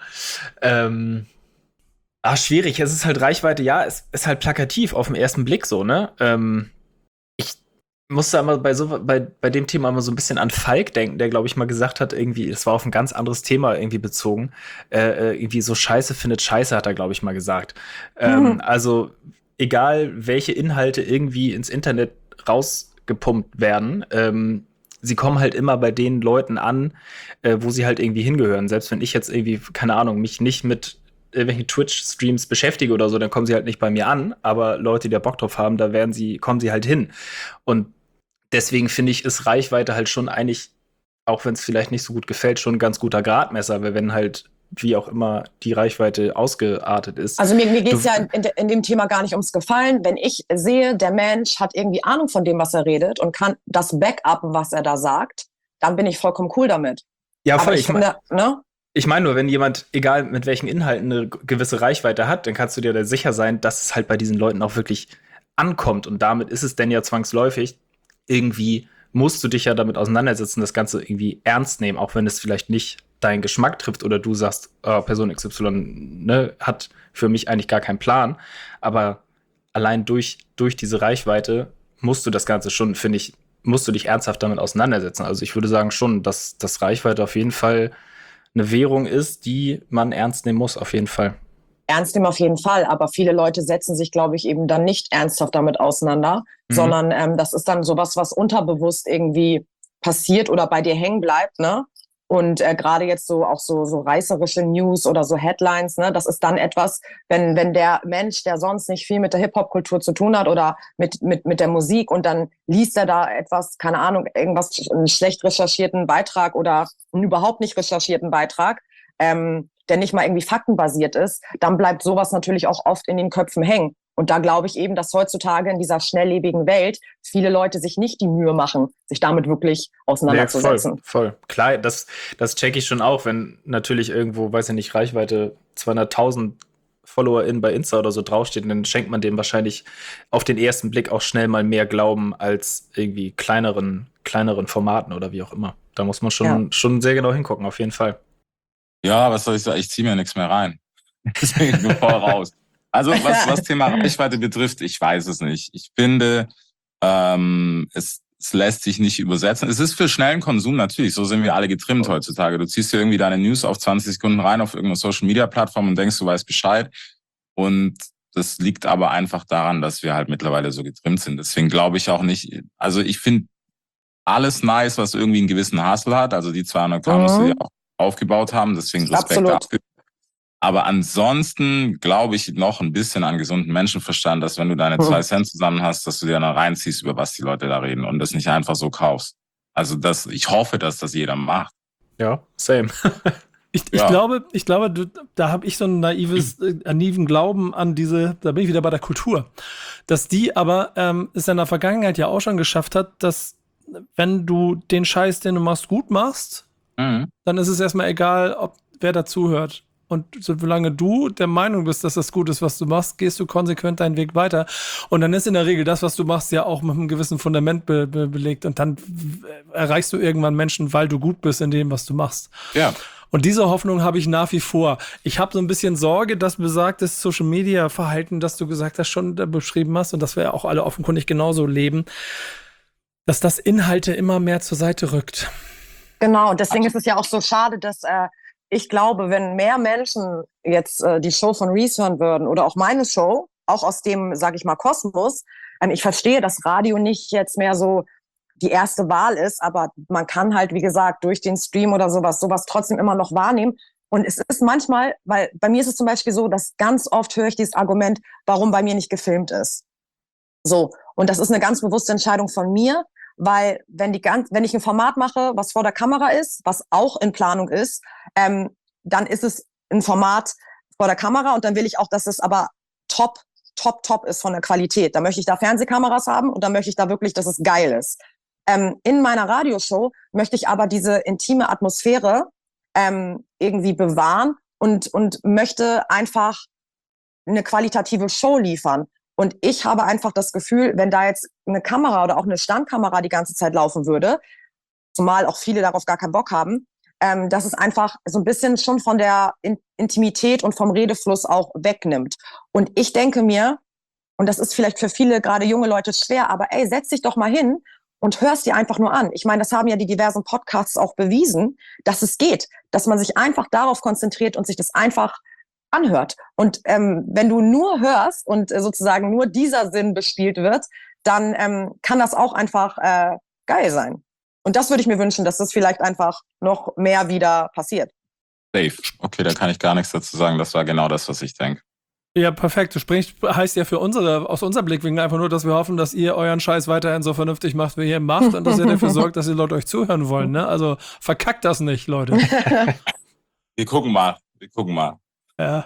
Schwierig. Es ist halt Reichweite, ja, es ist halt plakativ auf den ersten Blick so, ne? Ich musste immer bei dem Thema immer so ein bisschen an Falk denken, der, glaube ich, mal gesagt hat, irgendwie, es war auf ein ganz anderes Thema irgendwie bezogen. Irgendwie so Scheiße findet Scheiße, hat er, glaube ich, mal gesagt. Also, egal welche Inhalte irgendwie ins Internet rausgepumpt werden, sie kommen halt immer bei den Leuten an, wo sie halt irgendwie hingehören. Selbst wenn ich jetzt irgendwie, keine Ahnung, mich nicht mit irgendwelchen Twitch-Streams beschäftige oder so, dann kommen sie halt nicht bei mir an. Aber Leute, die da Bock drauf haben, kommen sie halt hin. Und deswegen finde ich, ist Reichweite halt schon eigentlich, auch wenn es vielleicht nicht so gut gefällt, schon ein ganz guter Gradmesser. Weil wenn halt, wie auch immer, die Reichweite ausgeartet ist. Also mir geht es ja in dem Thema gar nicht ums Gefallen. Wenn ich sehe, der Mensch hat irgendwie Ahnung von dem, was er redet und kann das Backup, was er da sagt, dann bin ich vollkommen cool damit. Ja, voll. Ne? Ich meine nur, wenn jemand, egal mit welchen Inhalten, eine gewisse Reichweite hat, dann kannst du dir da sicher sein, dass es halt bei diesen Leuten auch wirklich ankommt. Und damit ist es denn ja zwangsläufig, irgendwie musst du dich ja damit auseinandersetzen, das Ganze irgendwie ernst nehmen, auch wenn es vielleicht nicht deinen Geschmack trifft oder du sagst, Person XY hat für mich eigentlich gar keinen Plan. Aber allein durch diese Reichweite musst du das Ganze schon, finde ich, musst du dich ernsthaft damit auseinandersetzen. Also ich würde sagen schon, dass das Reichweite auf jeden Fall eine Währung ist, die man ernst nehmen muss, auf jeden Fall. ernst nehmen auf jeden Fall, aber viele Leute setzen sich, glaube ich, eben dann nicht ernsthaft damit auseinander, sondern das ist dann sowas, was unterbewusst irgendwie passiert oder bei dir hängen bleibt, ne? Und gerade jetzt so reißerische News oder so Headlines, ne, das ist dann etwas, wenn der Mensch, der sonst nicht viel mit der Hip-Hop-Kultur zu tun hat oder mit der Musik und dann liest er da etwas, keine Ahnung, einen schlecht recherchierten Beitrag oder einen überhaupt nicht recherchierten Beitrag, der nicht mal irgendwie faktenbasiert ist, dann bleibt sowas natürlich auch oft in den Köpfen hängen. Und da glaube ich eben, dass heutzutage in dieser schnelllebigen Welt viele Leute sich nicht die Mühe machen, sich damit wirklich auseinanderzusetzen. Nee, voll. Klar, das checke ich schon auch, wenn natürlich irgendwo, weiß ich nicht, Reichweite 200.000 FollowerInnen bei Insta oder so draufsteht, dann schenkt man dem wahrscheinlich auf den ersten Blick auch schnell mal mehr Glauben als irgendwie kleineren Formaten oder wie auch immer. Da muss man schon sehr genau hingucken, auf jeden Fall. Ja, was soll ich sagen? Ich ziehe mir nichts mehr rein. Deswegen bin ich voll raus. Also was Thema Reichweite betrifft, ich weiß es nicht. Ich finde, es lässt sich nicht übersetzen. Es ist für schnellen Konsum natürlich, so sind wir alle getrimmt heutzutage. Du ziehst dir irgendwie deine News auf 20 Sekunden rein auf irgendeine Social-Media-Plattform und denkst, du weißt Bescheid. Und das liegt aber einfach daran, dass wir halt mittlerweile so getrimmt sind. Deswegen glaube ich auch nicht, also ich finde alles nice, was irgendwie einen gewissen Hustle hat. Also die 200.000 musst du ja auch aufgebaut haben, deswegen Respekt dafür. Aber ansonsten glaube ich noch ein bisschen an gesunden Menschenverstand, dass wenn du deine 2 Cent zusammen hast, dass du dir dann reinziehst, über was die Leute da reden und das nicht einfach so kaufst. Also ich hoffe, dass das jeder macht. Ja, same. Ich glaube, da habe ich so einen naiven Glauben an da bin ich wieder bei der Kultur, dass die aber es in der Vergangenheit ja auch schon geschafft hat, dass wenn du den Scheiß, den du machst, gut machst, dann ist es erstmal egal, wer dazuhört. Und solange du der Meinung bist, dass das gut ist, was du machst, gehst du konsequent deinen Weg weiter. Und dann ist in der Regel das, was du machst, ja auch mit einem gewissen Fundament belegt. Und dann erreichst du irgendwann Menschen, weil du gut bist in dem, was du machst. Ja. Und diese Hoffnung habe ich nach wie vor. Ich habe so ein bisschen Sorge, dass besagtes Social-Media-Verhalten, das du gesagt hast, schon beschrieben hast und dass wir ja auch alle offenkundig genauso leben, dass das Inhalte immer mehr zur Seite rückt. Genau, und deswegen ist es ja auch so schade, dass ich glaube, wenn mehr Menschen jetzt die Show von Reese hören würden oder auch meine Show, auch aus dem, sage ich mal, Kosmos, ich verstehe, dass Radio nicht jetzt mehr so die erste Wahl ist, aber man kann halt, wie gesagt, durch den Stream oder sowas trotzdem immer noch wahrnehmen. Und es ist manchmal, weil bei mir ist es zum Beispiel so, dass ganz oft höre ich dieses Argument, warum bei mir nicht gefilmt ist. So, und das ist eine ganz bewusste Entscheidung von mir, weil wenn ich ein Format mache, was vor der Kamera ist, was auch in Planung ist, dann ist es ein Format vor der Kamera und dann will ich auch, dass es aber top ist von der Qualität. Da möchte ich da Fernsehkameras haben und dann möchte ich da wirklich, dass es geil ist. In meiner Radioshow möchte ich aber diese intime Atmosphäre irgendwie bewahren und möchte einfach eine qualitative Show liefern. Und ich habe einfach das Gefühl, wenn da jetzt eine Kamera oder auch eine Standkamera die ganze Zeit laufen würde, zumal auch viele darauf gar keinen Bock haben, dass es einfach so ein bisschen schon von der Intimität und vom Redefluss auch wegnimmt. Und ich denke mir, und das ist vielleicht für viele, gerade junge Leute, schwer, aber ey, setz dich doch mal hin und hörst dir einfach nur an. Ich meine, das haben ja die diversen Podcasts auch bewiesen, dass es geht, dass man sich einfach darauf konzentriert und sich das einfach anhört. Und wenn du nur hörst und sozusagen nur dieser Sinn bespielt wird, dann kann das auch einfach geil sein. Und das würde ich mir wünschen, dass das vielleicht einfach noch mehr wieder passiert. Safe. Okay, da kann ich gar nichts dazu sagen. Das war genau das, was ich denke. Ja, perfekt. Das heißt ja aus unserem Blickwinkel einfach nur, dass wir hoffen, dass ihr euren Scheiß weiterhin so vernünftig macht, wie ihr macht und dass ihr dafür sorgt, dass die Leute euch zuhören wollen. Ne? Also verkackt das nicht, Leute. Wir gucken mal. Ja.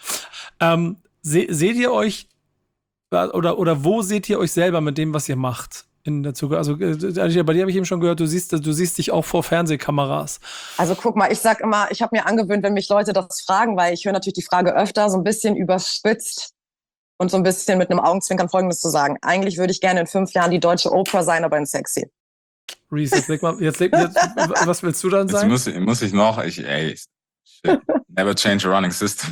Seht ihr euch oder wo seht ihr euch selber mit dem, was ihr macht in der Zukunft? Also bei dir habe ich eben schon gehört, du siehst dich auch vor Fernsehkameras. Also guck mal, ich sag immer, ich habe mir angewöhnt, wenn mich Leute das fragen, weil ich höre natürlich die Frage öfter, so ein bisschen überspitzt und so ein bisschen mit einem Augenzwinkern Folgendes zu sagen. Eigentlich würde ich gerne in 5 Jahren die deutsche Oprah sein, aber in sexy. Reese, jetzt was willst du dann sagen? Jetzt muss ich noch, shit. Never change a running system.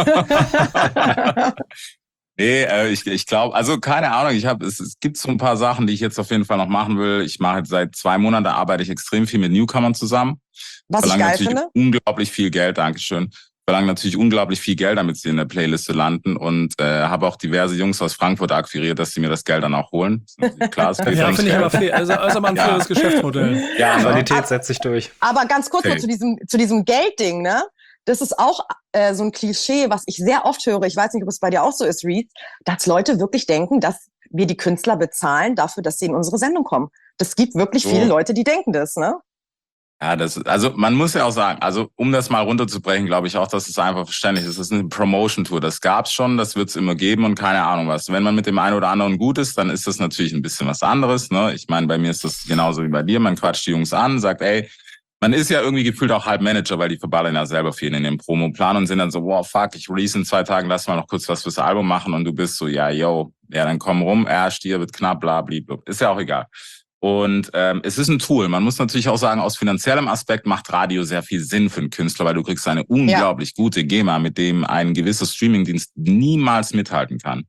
Nee, ich glaube, also keine Ahnung, es gibt so ein paar Sachen, die ich jetzt auf jeden Fall noch machen will. Ich mache jetzt seit 2 Monaten, da arbeite ich extrem viel mit Newcomern zusammen. Was ich geil finde? Unglaublich viel Geld, Dankeschön. verlange natürlich unglaublich viel Geld, damit sie in der Playliste landen und habe auch diverse Jungs aus Frankfurt akquiriert, dass sie mir das Geld dann auch holen. Klar, ist ja, finde ich aber fair. Also mal ein faires Geschäftsmodell. Ja, Qualität setzt sich durch. Aber ganz kurz noch zu diesem Geldding, ne? Das ist auch so ein Klischee, was ich sehr oft höre. Ich weiß nicht, ob es bei dir auch so ist, Reed, dass Leute wirklich denken, dass wir die Künstler bezahlen dafür, dass sie in unsere Sendung kommen. Das gibt wirklich viele Leute, die denken das, ne? Ja, also man muss ja auch sagen, also um das mal runterzubrechen, glaube ich auch, dass es einfach verständlich ist. Das ist eine Promotion-Tour, das gab's schon, das wird's immer geben und keine Ahnung was. Wenn man mit dem einen oder anderen gut ist, dann ist das natürlich ein bisschen was anderes. Ne? Ich meine, bei mir ist das genauso wie bei dir. Man quatscht die Jungs an, sagt, ey, man ist ja irgendwie gefühlt auch halb Manager, weil die verballern ja selber viel in dem Promoplan und sind dann so, wow, fuck, ich release in 2 Tagen, lass mal noch kurz was fürs Album machen und du bist so, ja, yo, ja, dann komm rum, Stier wird knapp, bla, blub. Ist ja auch egal. Und es ist ein Tool. Man muss natürlich auch sagen, aus finanziellem Aspekt macht Radio sehr viel Sinn für einen Künstler, weil du kriegst eine unglaublich gute GEMA, mit dem ein gewisser Streamingdienst niemals mithalten kann.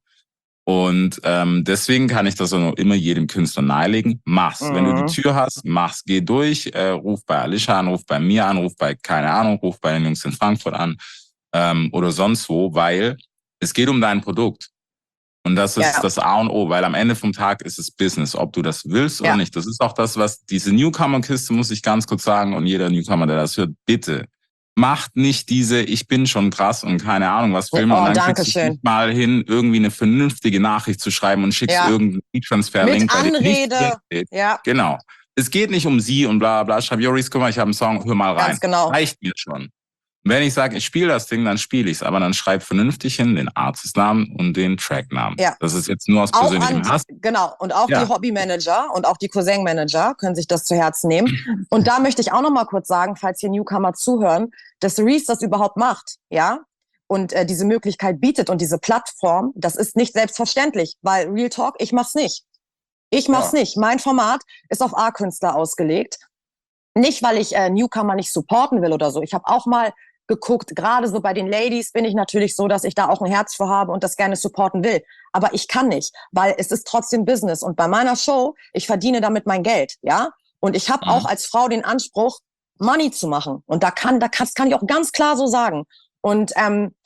Und deswegen kann ich das auch immer jedem Künstler nahelegen. Mach's. Wenn du die Tür hast, mach's, geh durch, ruf bei Alicia an, ruf bei mir an, ruf bei, keine Ahnung, ruf bei den Jungs in Frankfurt an oder sonst wo, weil es geht um dein Produkt. Und das ist das A und O, weil am Ende vom Tag ist es Business, ob du das willst oder nicht. Das ist auch das, was diese Newcomer-Kiste, muss ich ganz kurz sagen, und jeder Newcomer, der das hört, bitte, macht nicht diese, ich bin schon krass und keine Ahnung was Filme und dann kriegst du nicht mal hin, irgendwie eine vernünftige Nachricht zu schreiben und schickst irgendeinen E-Transfer-Link, bei dem nicht steht. Genau. Es geht nicht um sie und bla bla. Schreib, Joris, guck mal, ich habe einen Song, hör mal rein. Ganz genau. Reicht mir schon. Wenn ich sage, ich spiele das Ding, dann spiele ich es. Aber dann schreib vernünftig hin den Artistnamen und den Tracknamen. Ja. Das ist jetzt nur aus persönlichem Hass. Genau. Und auch die Hobbymanager und auch die Cousin-Manager können sich das zu Herzen nehmen. Und da möchte ich auch noch mal kurz sagen, falls hier Newcomer zuhören, dass Reese das überhaupt macht, ja, und diese Möglichkeit bietet und diese Plattform, das ist nicht selbstverständlich, weil Real Talk, ich mach's nicht. Ich mach's nicht. Mein Format ist auf A-Künstler ausgelegt. Nicht, weil ich Newcomer nicht supporten will oder so. Ich habe auch mal geguckt, gerade so bei den Ladies bin ich natürlich so, dass ich da auch ein Herz für habe und das gerne supporten will. Aber ich kann nicht, weil es ist trotzdem Business. Und bei meiner Show, ich verdiene damit mein Geld, ja. Und ich habe auch als Frau den Anspruch, Money zu machen. Und das kann ich auch ganz klar so sagen. Und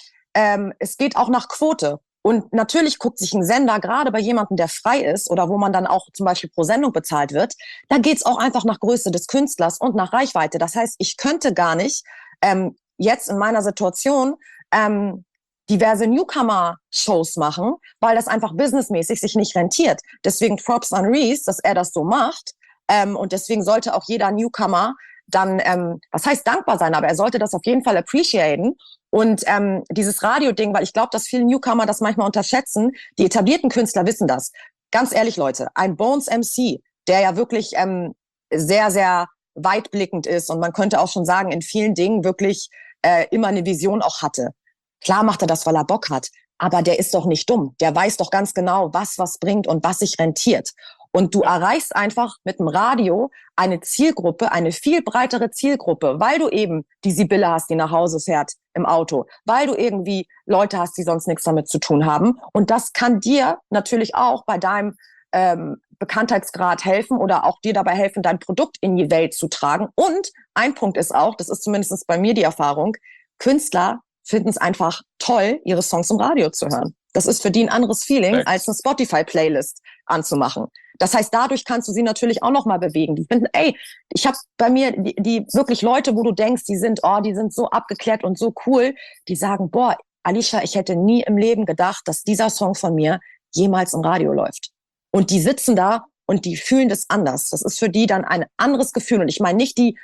es geht auch nach Quote. Und natürlich guckt sich ein Sender, gerade bei jemandem, der frei ist oder wo man dann auch zum Beispiel pro Sendung bezahlt wird, da geht's auch einfach nach Größe des Künstlers und nach Reichweite. Das heißt, ich könnte gar nicht jetzt in meiner Situation diverse Newcomer-Shows machen, weil das einfach businessmäßig sich nicht rentiert. Deswegen Props an Reese, dass er das so macht. Und deswegen sollte auch jeder Newcomer dann, was heißt dankbar sein, aber er sollte das auf jeden Fall appreciaten. Und dieses Radio-Ding, weil ich glaube, dass viele Newcomer das manchmal unterschätzen, die etablierten Künstler wissen das. Ganz ehrlich, Leute, ein Bones MC, der ja wirklich sehr, sehr weitblickend ist und man könnte auch schon sagen, in vielen Dingen wirklich immer eine Vision auch hatte. Klar macht er das, weil er Bock hat, aber der ist doch nicht dumm. Der weiß doch ganz genau, was bringt und was sich rentiert. Und du erreichst einfach mit dem Radio eine Zielgruppe, eine viel breitere Zielgruppe, weil du eben die Sibylle hast, die nach Hause fährt im Auto, weil du irgendwie Leute hast, die sonst nichts damit zu tun haben. Und das kann dir natürlich auch bei deinem Bekanntheitsgrad helfen oder auch dir dabei helfen, dein Produkt in die Welt zu tragen. Und ein Punkt ist auch, das ist zumindest bei mir die Erfahrung, Künstler finden es einfach toll, ihre Songs im Radio zu hören. Das ist für die ein anderes Feeling, als eine Spotify-Playlist anzumachen. Das heißt, dadurch kannst du sie natürlich auch noch mal bewegen. Die finden, ich habe bei mir die wirklich Leute, wo du denkst, die sind so abgeklärt und so cool, die sagen, boah, Alicia, ich hätte nie im Leben gedacht, dass dieser Song von mir jemals im Radio läuft. Und die sitzen da und die fühlen das anders. Das ist für die dann ein anderes Gefühl. Und ich meine nicht die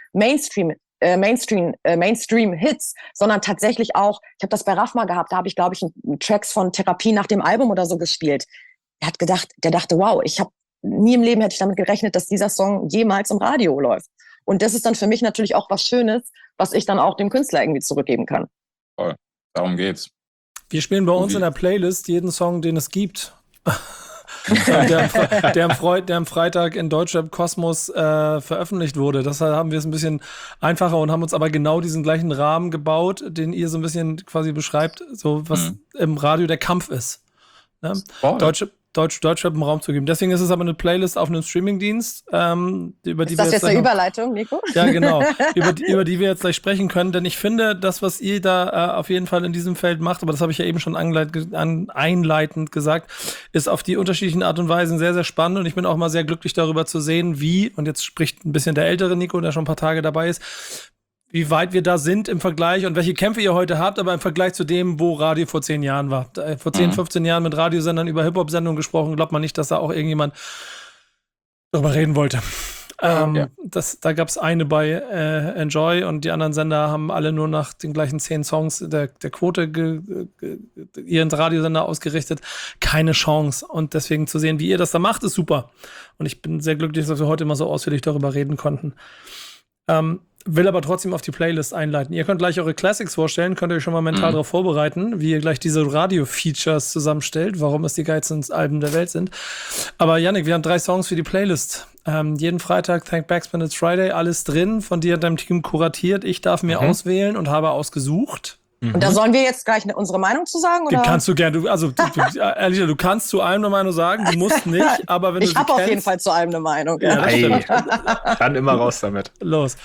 Mainstream-Hits, sondern tatsächlich auch, ich habe das bei Raff mal gehabt, da habe ich, glaube ich, Tracks von Therapie nach dem Album oder so gespielt. Der dachte, wow, nie im Leben hätte ich damit gerechnet, dass dieser Song jemals im Radio läuft. Und das ist dann für mich natürlich auch was Schönes, was ich dann auch dem Künstler irgendwie zurückgeben kann. Voll. Darum geht's. Wir spielen bei uns in der Playlist jeden Song, den es gibt. der am Freitag in Deutschrap Kosmos veröffentlicht wurde. Deshalb haben wir es ein bisschen einfacher und haben uns aber genau diesen gleichen Rahmen gebaut, den ihr so ein bisschen quasi beschreibt, so was im Radio der Kampf ist. Ne? Deutschrap einen Raum zu geben. Deswegen ist es aber eine Playlist auf einem Streamingdienst, über die ist das jetzt eine Überleitung, Nico? Ja, genau. über die wir jetzt gleich sprechen können. Denn ich finde, das, was ihr da auf jeden Fall in diesem Feld macht, aber das habe ich ja eben schon einleitend gesagt, ist auf die unterschiedlichen Art und Weisen sehr, sehr spannend. Und ich bin auch mal sehr glücklich darüber zu sehen, wie, und jetzt spricht ein bisschen der ältere Nico, der schon ein paar Tage dabei ist, wie weit wir da sind im Vergleich und welche Kämpfe ihr heute habt, aber im Vergleich zu dem, wo Radio vor 10 Jahren war. Vor 10, 15 Jahren mit Radiosendern über Hip-Hop-Sendungen gesprochen, glaubt man nicht, dass da auch irgendjemand darüber reden wollte. Da gab es eine bei Enjoy und die anderen Sender haben alle nur nach den gleichen 10 Songs der Quote ihren Radiosender ausgerichtet. Keine Chance. Und deswegen zu sehen, wie ihr das da macht, ist super. Und ich bin sehr glücklich, dass wir heute immer so ausführlich darüber reden konnten. Will aber trotzdem auf die Playlist einleiten. Ihr könnt gleich eure Classics vorstellen, könnt ihr euch schon mal mental darauf vorbereiten, wie ihr gleich diese Radio-Features zusammenstellt, warum es die geilsten Alben der Welt sind. Aber Yannick, wir haben 3 Songs für die Playlist. Jeden Freitag, Thank Backspin, It's Friday, alles drin, von dir und deinem Team kuratiert. Ich darf mir auswählen und habe ausgesucht. Und da sollen wir jetzt gleich unsere Meinung zu sagen? Oder? Kannst du gerne, Alicia, du kannst zu allem eine Meinung sagen, du musst nicht, aber wenn du ich habe auf jeden Fall zu allem eine Meinung. Ja, dann immer raus damit. Los.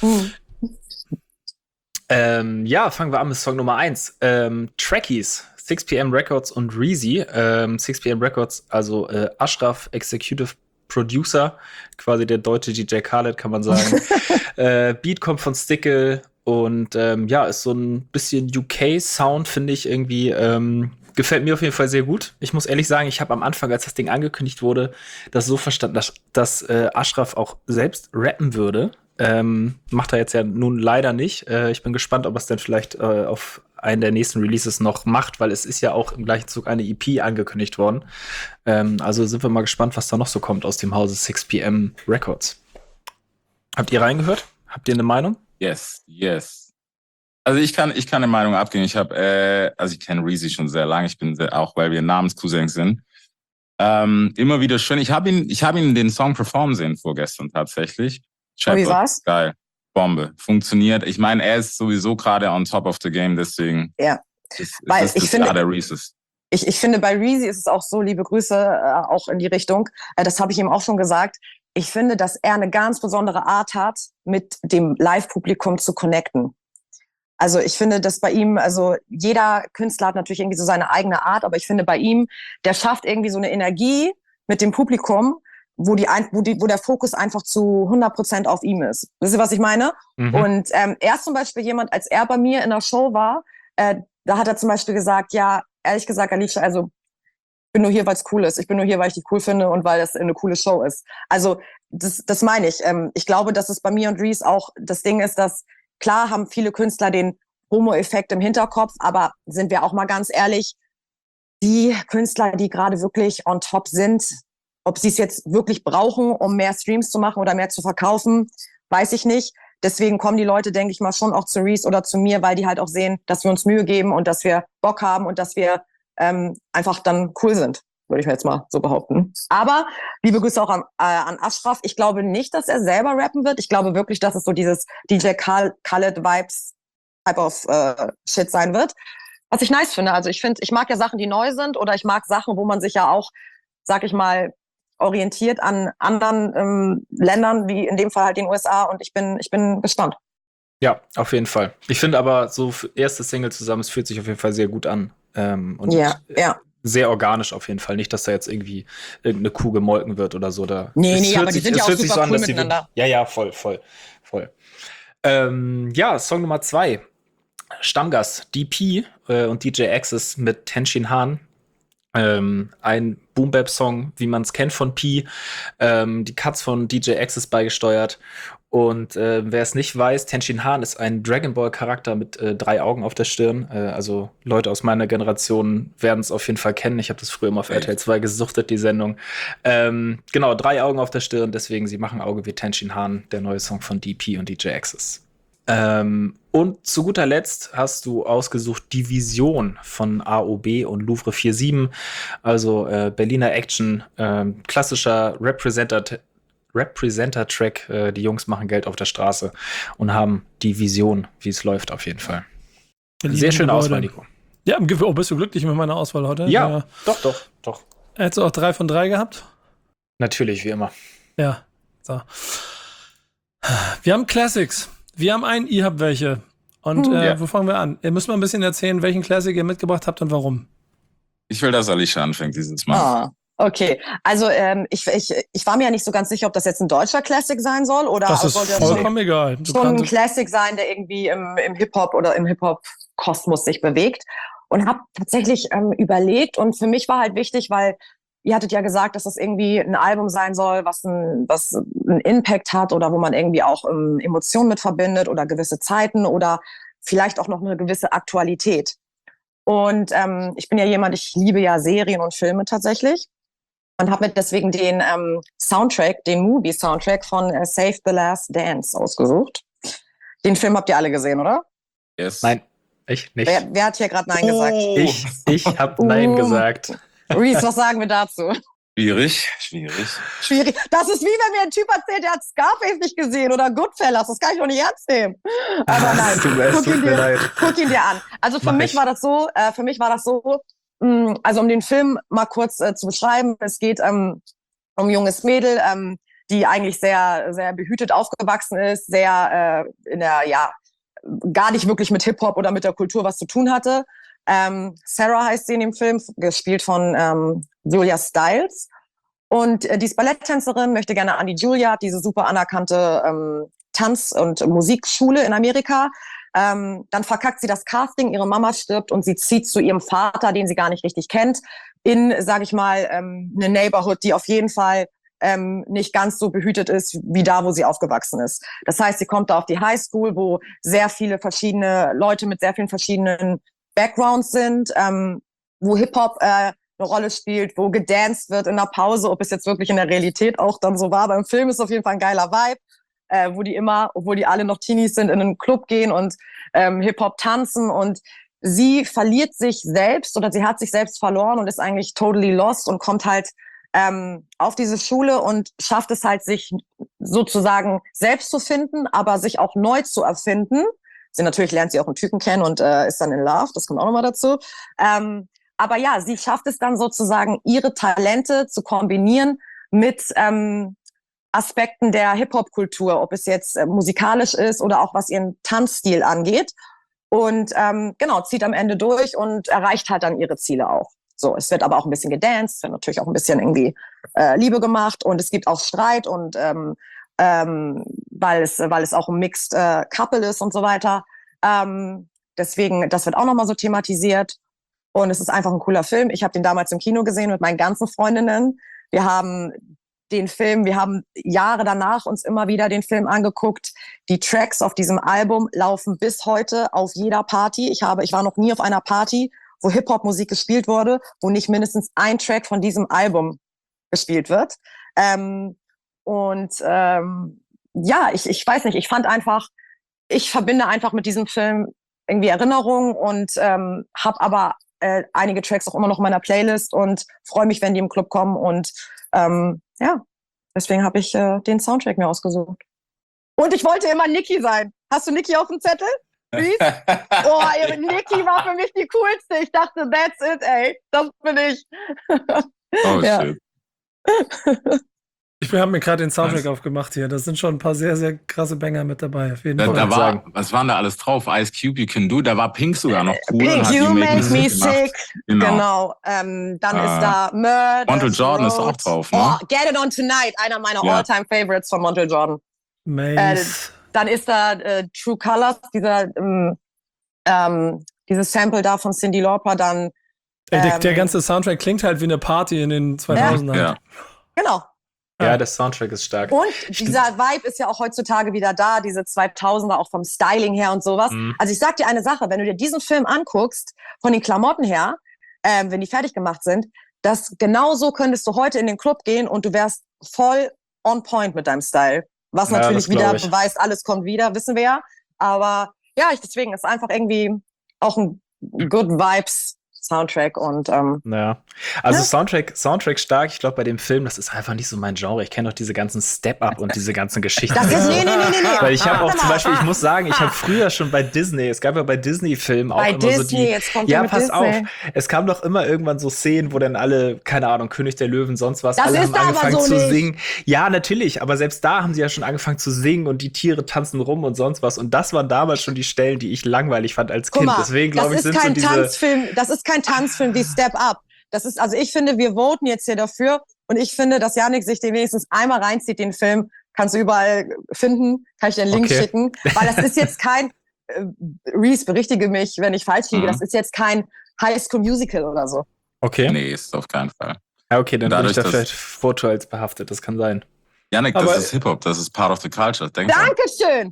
Fangen wir an mit Song Nummer 1. Trackies, 6pm Records und Reezy. 6pm Records, also Ashraf, Executive Producer, quasi der deutsche DJ Khaled, kann man sagen. Beat kommt von Stickle und ist so ein bisschen UK-Sound, finde ich irgendwie. Gefällt mir auf jeden Fall sehr gut. Ich muss ehrlich sagen, ich habe am Anfang, als das Ding angekündigt wurde, das so verstanden, dass Ashraf auch selbst rappen würde. Macht er jetzt ja nun leider nicht. Ich bin gespannt, ob er es dann vielleicht auf einen der nächsten Releases noch macht, weil es ist ja auch im gleichen Zug eine EP angekündigt worden. Also sind wir mal gespannt, was da noch so kommt aus dem Hause 6pm Records. Habt ihr reingehört? Habt ihr eine Meinung? Yes. Also ich kann eine Meinung abgeben. Ich kenne Reezy schon sehr lange. Ich bin auch, weil wir Namenscousins sind. Immer wieder schön. Ich habe ihn den Song performen sehen vorgestern tatsächlich. Wie war's? Geil. Bombe. Funktioniert. Ich meine, er ist sowieso gerade on top of the game, deswegen. Ja. Weil ich finde, der Reese's. Ich finde, bei Reezy ist es auch so, liebe Grüße auch in die Richtung. Das habe ich ihm auch schon gesagt. Ich finde, dass er eine ganz besondere Art hat, mit dem Live-Publikum zu connecten. Also ich finde, dass bei ihm, also jeder Künstler hat natürlich irgendwie so seine eigene Art, aber ich finde bei ihm, der schafft irgendwie so eine Energie mit dem Publikum, wo der Fokus einfach zu 100% auf ihm ist. Wisst ihr, was ich meine? Und er ist zum Beispiel jemand, als er bei mir in der Show war, da hat er zum Beispiel gesagt, ja, ehrlich gesagt, Alicia, also ich bin nur hier, weil es cool ist. Ich bin nur hier, weil ich die cool finde und weil es eine coole Show ist. Also das meine ich. Ich glaube, dass es bei mir und Reese auch das Ding ist, dass klar haben viele Künstler den Promo-Effekt im Hinterkopf, aber sind wir auch mal ganz ehrlich, die Künstler, die gerade wirklich on top sind, ob sie es jetzt wirklich brauchen, um mehr Streams zu machen oder mehr zu verkaufen, weiß ich nicht. Deswegen kommen die Leute, denke ich mal, schon auch zu Reese oder zu mir, weil die halt auch sehen, dass wir uns Mühe geben und dass wir Bock haben und dass wir einfach dann cool sind, würde ich mir jetzt mal so behaupten. Aber liebe Grüße auch an Ashraf. Ich glaube nicht, dass er selber rappen wird. Ich glaube wirklich, dass es so dieses DJ Khaled-Vibes Type of Shit sein wird. Was ich nice finde. Also ich mag ja Sachen, die neu sind oder ich mag Sachen, wo man sich ja auch, sag ich mal, orientiert an anderen Ländern, wie in dem Fall halt den USA und ich bin gespannt. Ja, auf jeden Fall. Ich finde aber so erste Single zusammen, es fühlt sich auf jeden Fall sehr gut an. Und sehr organisch auf jeden Fall. Nicht, dass da jetzt irgendwie irgendeine Kuh gemolken wird oder so. Nee, aber die sind ja auch super cool miteinander. Ja, voll. Song Nummer 2. Stammgast DP und DJ Axis mit Tenshin Han. Ein Boom-Bap-Song, wie man es kennt von P. Die Cuts von DJ Axis beigesteuert. Und wer es nicht weiß, Tenshin Han ist ein Dragon Ball-Charakter mit 3 Augen auf der Stirn. Also Leute aus meiner Generation werden es auf jeden Fall kennen. Ich habe das früher immer auf RTL 2 gesuchtet, die Sendung. 3 Augen auf der Stirn, deswegen sie machen Auge wie Tenshin Han, der neue Song von DP und DJ Axis. Und zu guter Letzt hast du ausgesucht Die Vision von AOB und Louvre 47, also Berliner Action, klassischer Representer-Track. Die Jungs machen Geld auf der Straße und haben die Vision, wie es läuft, auf jeden Fall. Sehr schöne Auswahl, Nico. Ja, bist du glücklich mit meiner Auswahl heute? Ja, doch. Hättest du auch 3 von 3 gehabt? Natürlich, wie immer. Ja. So. Wir haben Classics. Wir haben einen, ihr habt welche. Und wo fangen wir an? Ihr müsst mal ein bisschen erzählen, welchen Classic ihr mitgebracht habt und warum. Ich will, dass Alicia anfängt dieses Mal. Ah, okay. Also ich war mir ja nicht so ganz sicher, ob das jetzt ein deutscher Classic sein soll oder Das ist sollte vollkommen egal. schon ein Classic sein, der irgendwie im Hip-Hop oder im Hip-Hop-Kosmos sich bewegt. Und habe tatsächlich überlegt, und für mich war halt wichtig, weil ihr hattet ja gesagt, dass das irgendwie ein Album sein soll, was einen Impact hat oder wo man irgendwie auch Emotionen mit verbindet oder gewisse Zeiten oder vielleicht auch noch eine gewisse Aktualität. Und ich bin ja jemand, ich liebe ja Serien und Filme tatsächlich und habe mir deswegen den Soundtrack, den Movie-Soundtrack von Save the Last Dance ausgesucht. Den Film habt ihr alle gesehen, oder? Yes. Nein, ich nicht. Wer hat hier gerade Nein gesagt? Ich habe Nein gesagt. Reese, was sagen wir dazu? Schwierig. Das ist wie wenn mir ein Typ erzählt, der hat Scarface nicht gesehen oder Goodfellas. Das kann ich doch nicht ernst nehmen. Aber nein, guck ihn dir an. Also für mich war das so, also um den Film mal kurz zu beschreiben, es geht um ein junges Mädel, die eigentlich sehr, sehr behütet aufgewachsen ist, sehr gar nicht wirklich mit Hip-Hop oder mit der Kultur was zu tun hatte. Sarah heißt sie in dem Film, gespielt von Julia Stiles. Und die ist Balletttänzerin, möchte gerne an die Juilliard, diese super anerkannte Tanz- und Musikschule in Amerika. Dann verkackt sie das Casting, ihre Mama stirbt und sie zieht zu ihrem Vater, den sie gar nicht richtig kennt, in, sag ich mal, eine Neighborhood, die auf jeden Fall nicht ganz so behütet ist, wie da, wo sie aufgewachsen ist. Das heißt, sie kommt da auf die Highschool, wo sehr viele verschiedene Leute mit sehr vielen verschiedenen Backgrounds sind, wo Hip-Hop eine Rolle spielt, wo gedanced wird in der Pause, ob es jetzt wirklich in der Realität auch dann so war. Beim Film ist auf jeden Fall ein geiler Vibe, wo die immer, obwohl die alle noch Teenies sind, in einen Club gehen und Hip-Hop tanzen, und sie verliert sich selbst oder sie hat sich selbst verloren und ist eigentlich totally lost und kommt halt auf diese Schule und schafft es halt, sich sozusagen selbst zu finden, aber sich auch neu zu erfinden. Natürlich lernt sie auch einen Typen kennen und ist dann in Love, das kommt auch nochmal dazu. Aber ja, sie schafft es dann sozusagen, ihre Talente zu kombinieren mit Aspekten der Hip-Hop-Kultur, ob es jetzt musikalisch ist oder auch was ihren Tanzstil angeht. Und genau, zieht am Ende durch und erreicht halt dann ihre Ziele auch. So, es wird aber auch ein bisschen gedanced, wird natürlich auch ein bisschen irgendwie Liebe gemacht und es gibt auch Streit und weil es auch ein Mixed Couple ist und so weiter. Deswegen, das wird auch nochmal so thematisiert. Und es ist einfach ein cooler Film. Ich habe den damals im Kino gesehen mit meinen ganzen Freundinnen. Wir haben Jahre danach uns immer wieder den Film angeguckt. Die Tracks auf diesem Album laufen bis heute auf jeder Party. Ich war noch nie auf einer Party, wo Hip-Hop-Musik gespielt wurde, wo nicht mindestens ein Track von diesem Album gespielt wird. Ja, ich weiß nicht, ich verbinde einfach mit diesem Film irgendwie Erinnerungen und habe aber einige Tracks auch immer noch in meiner Playlist und freue mich, wenn die im Club kommen, und ja, deswegen habe ich den Soundtrack mir ausgesucht. Und ich wollte immer Nicki sein. Hast du Nicki auf dem Zettel? Oh, Nicki war für mich die coolste. Ich dachte, that's it, ey. Das bin ich. Oh, ja. shit. Ich habe mir gerade den Soundtrack aufgemacht hier. Da sind schon ein paar sehr, sehr krasse Banger mit dabei. Auf jeden Fall. Was waren da alles drauf? Ice Cube, You Can Do, da war Pink sogar noch cool. Pink, You Make Me Sick. Genau. Dann ist da Murder. Montel Jordan ist auch drauf, ne? Oh, Get It On Tonight, einer meiner All-Time Favorites von Montel Jordan. Dann ist da True Colors, dieses Sample da von Cyndi Lauper, dann der ganze Soundtrack klingt halt wie eine Party in den 2000ern. Ja. Genau. Ja, der Soundtrack ist stark. Und dieser Vibe ist ja auch heutzutage wieder da, diese 2000er, auch vom Styling her und sowas. Also ich sag dir eine Sache, wenn du dir diesen Film anguckst, von den Klamotten her, wenn die fertig gemacht sind, das genauso könntest du heute in den Club gehen und du wärst voll on point mit deinem Style. Was natürlich wieder beweist, alles kommt wieder, wissen wir ja. Aber ja, deswegen ist einfach irgendwie auch ein Good Vibes Soundtrack und naja. Also Soundtrack stark. Ich glaube, bei dem Film, das ist einfach nicht so mein Genre. Ich kenne doch diese ganzen Step-Up und diese ganzen Geschichten. das ist, nee. Weil ich habe auch zum Beispiel, ich muss sagen, ich habe früher schon bei Disney, es gab ja bei Disney-Filmen auch immer so die. Jetzt kommt Ja, mit pass Disney. auf. Es kam doch immer irgendwann so Szenen, wo dann alle, keine Ahnung, König der Löwen, sonst was, Das alle ist haben aber angefangen so zu nicht. singen. Ja, natürlich, aber selbst da haben sie ja schon angefangen zu singen und die Tiere tanzen rum und sonst was. Und das waren damals schon die Stellen, die ich langweilig fand als Guck Kind. mal, Deswegen glaube ich, das ist sind so kein diese. Tanzfilm, das ist kein Tanzfilm wie Step Up. Das ist, also ich finde, wir voten jetzt hier dafür und ich finde, dass Yannick sich den wenigstens einmal reinzieht, den Film, kannst du überall finden, kann ich dir einen Link schicken, weil das ist jetzt kein, Reese, berichtige mich, wenn ich falsch liege, das ist jetzt kein High School Musical oder so. Okay. Nee, ist auf keinen Fall. Ja, okay, dann bin ich Dadurch, da dass- vielleicht vorteilsbehaftet, das kann sein. Yannick, Aber- das ist Hip-Hop, das ist part of the culture. Denk dran. Dankeschön!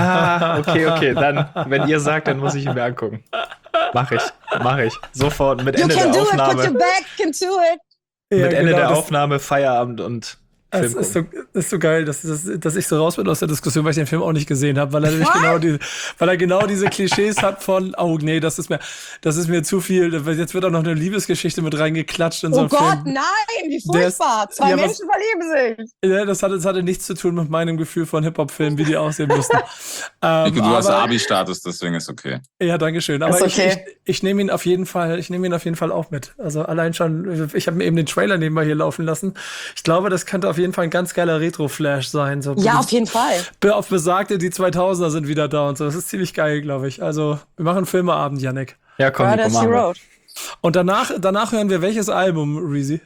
Okay, dann, wenn ihr sagt, dann muss ich ihn mir angucken. Mach ich. Sofort mit You Ende can der do it, put Aufnahme. your back into it. Mit Ende der das- Aufnahme, Feierabend und Es Film ist so geil, dass ich so raus bin aus der Diskussion, weil ich den Film auch nicht gesehen habe, weil er nämlich genau diese Klischees hat von, oh nee, das ist mir zu viel. Jetzt wird auch noch eine Liebesgeschichte mit reingeklatscht in so Oh einen Gott, Film. nein, wie Der ist- furchtbar. Zwei ja, Menschen verlieben sich. Ja, das hatte nichts zu tun mit meinem Gefühl von Hip-Hop-Filmen, wie die aussehen müssen. Du hast aber- Abi-Status, deswegen ist okay. Ja, danke schön. Aber Ist okay. ich nehme ihn auf jeden Fall auch mit. Also allein schon, ich habe mir eben den Trailer nebenbei hier laufen lassen. Ich glaube, das könnte auf jeden Fall ein ganz geiler Retro-Flash sein. So Ja, auf jeden Fall. auf besagte, die 2000er sind wieder da und so. Das ist ziemlich geil, glaube ich. Also, wir machen Filmeabend, Yannick. Ja, komm, Nico, Murder, She machen wir. Wrote. Und danach hören wir welches Album, Reese?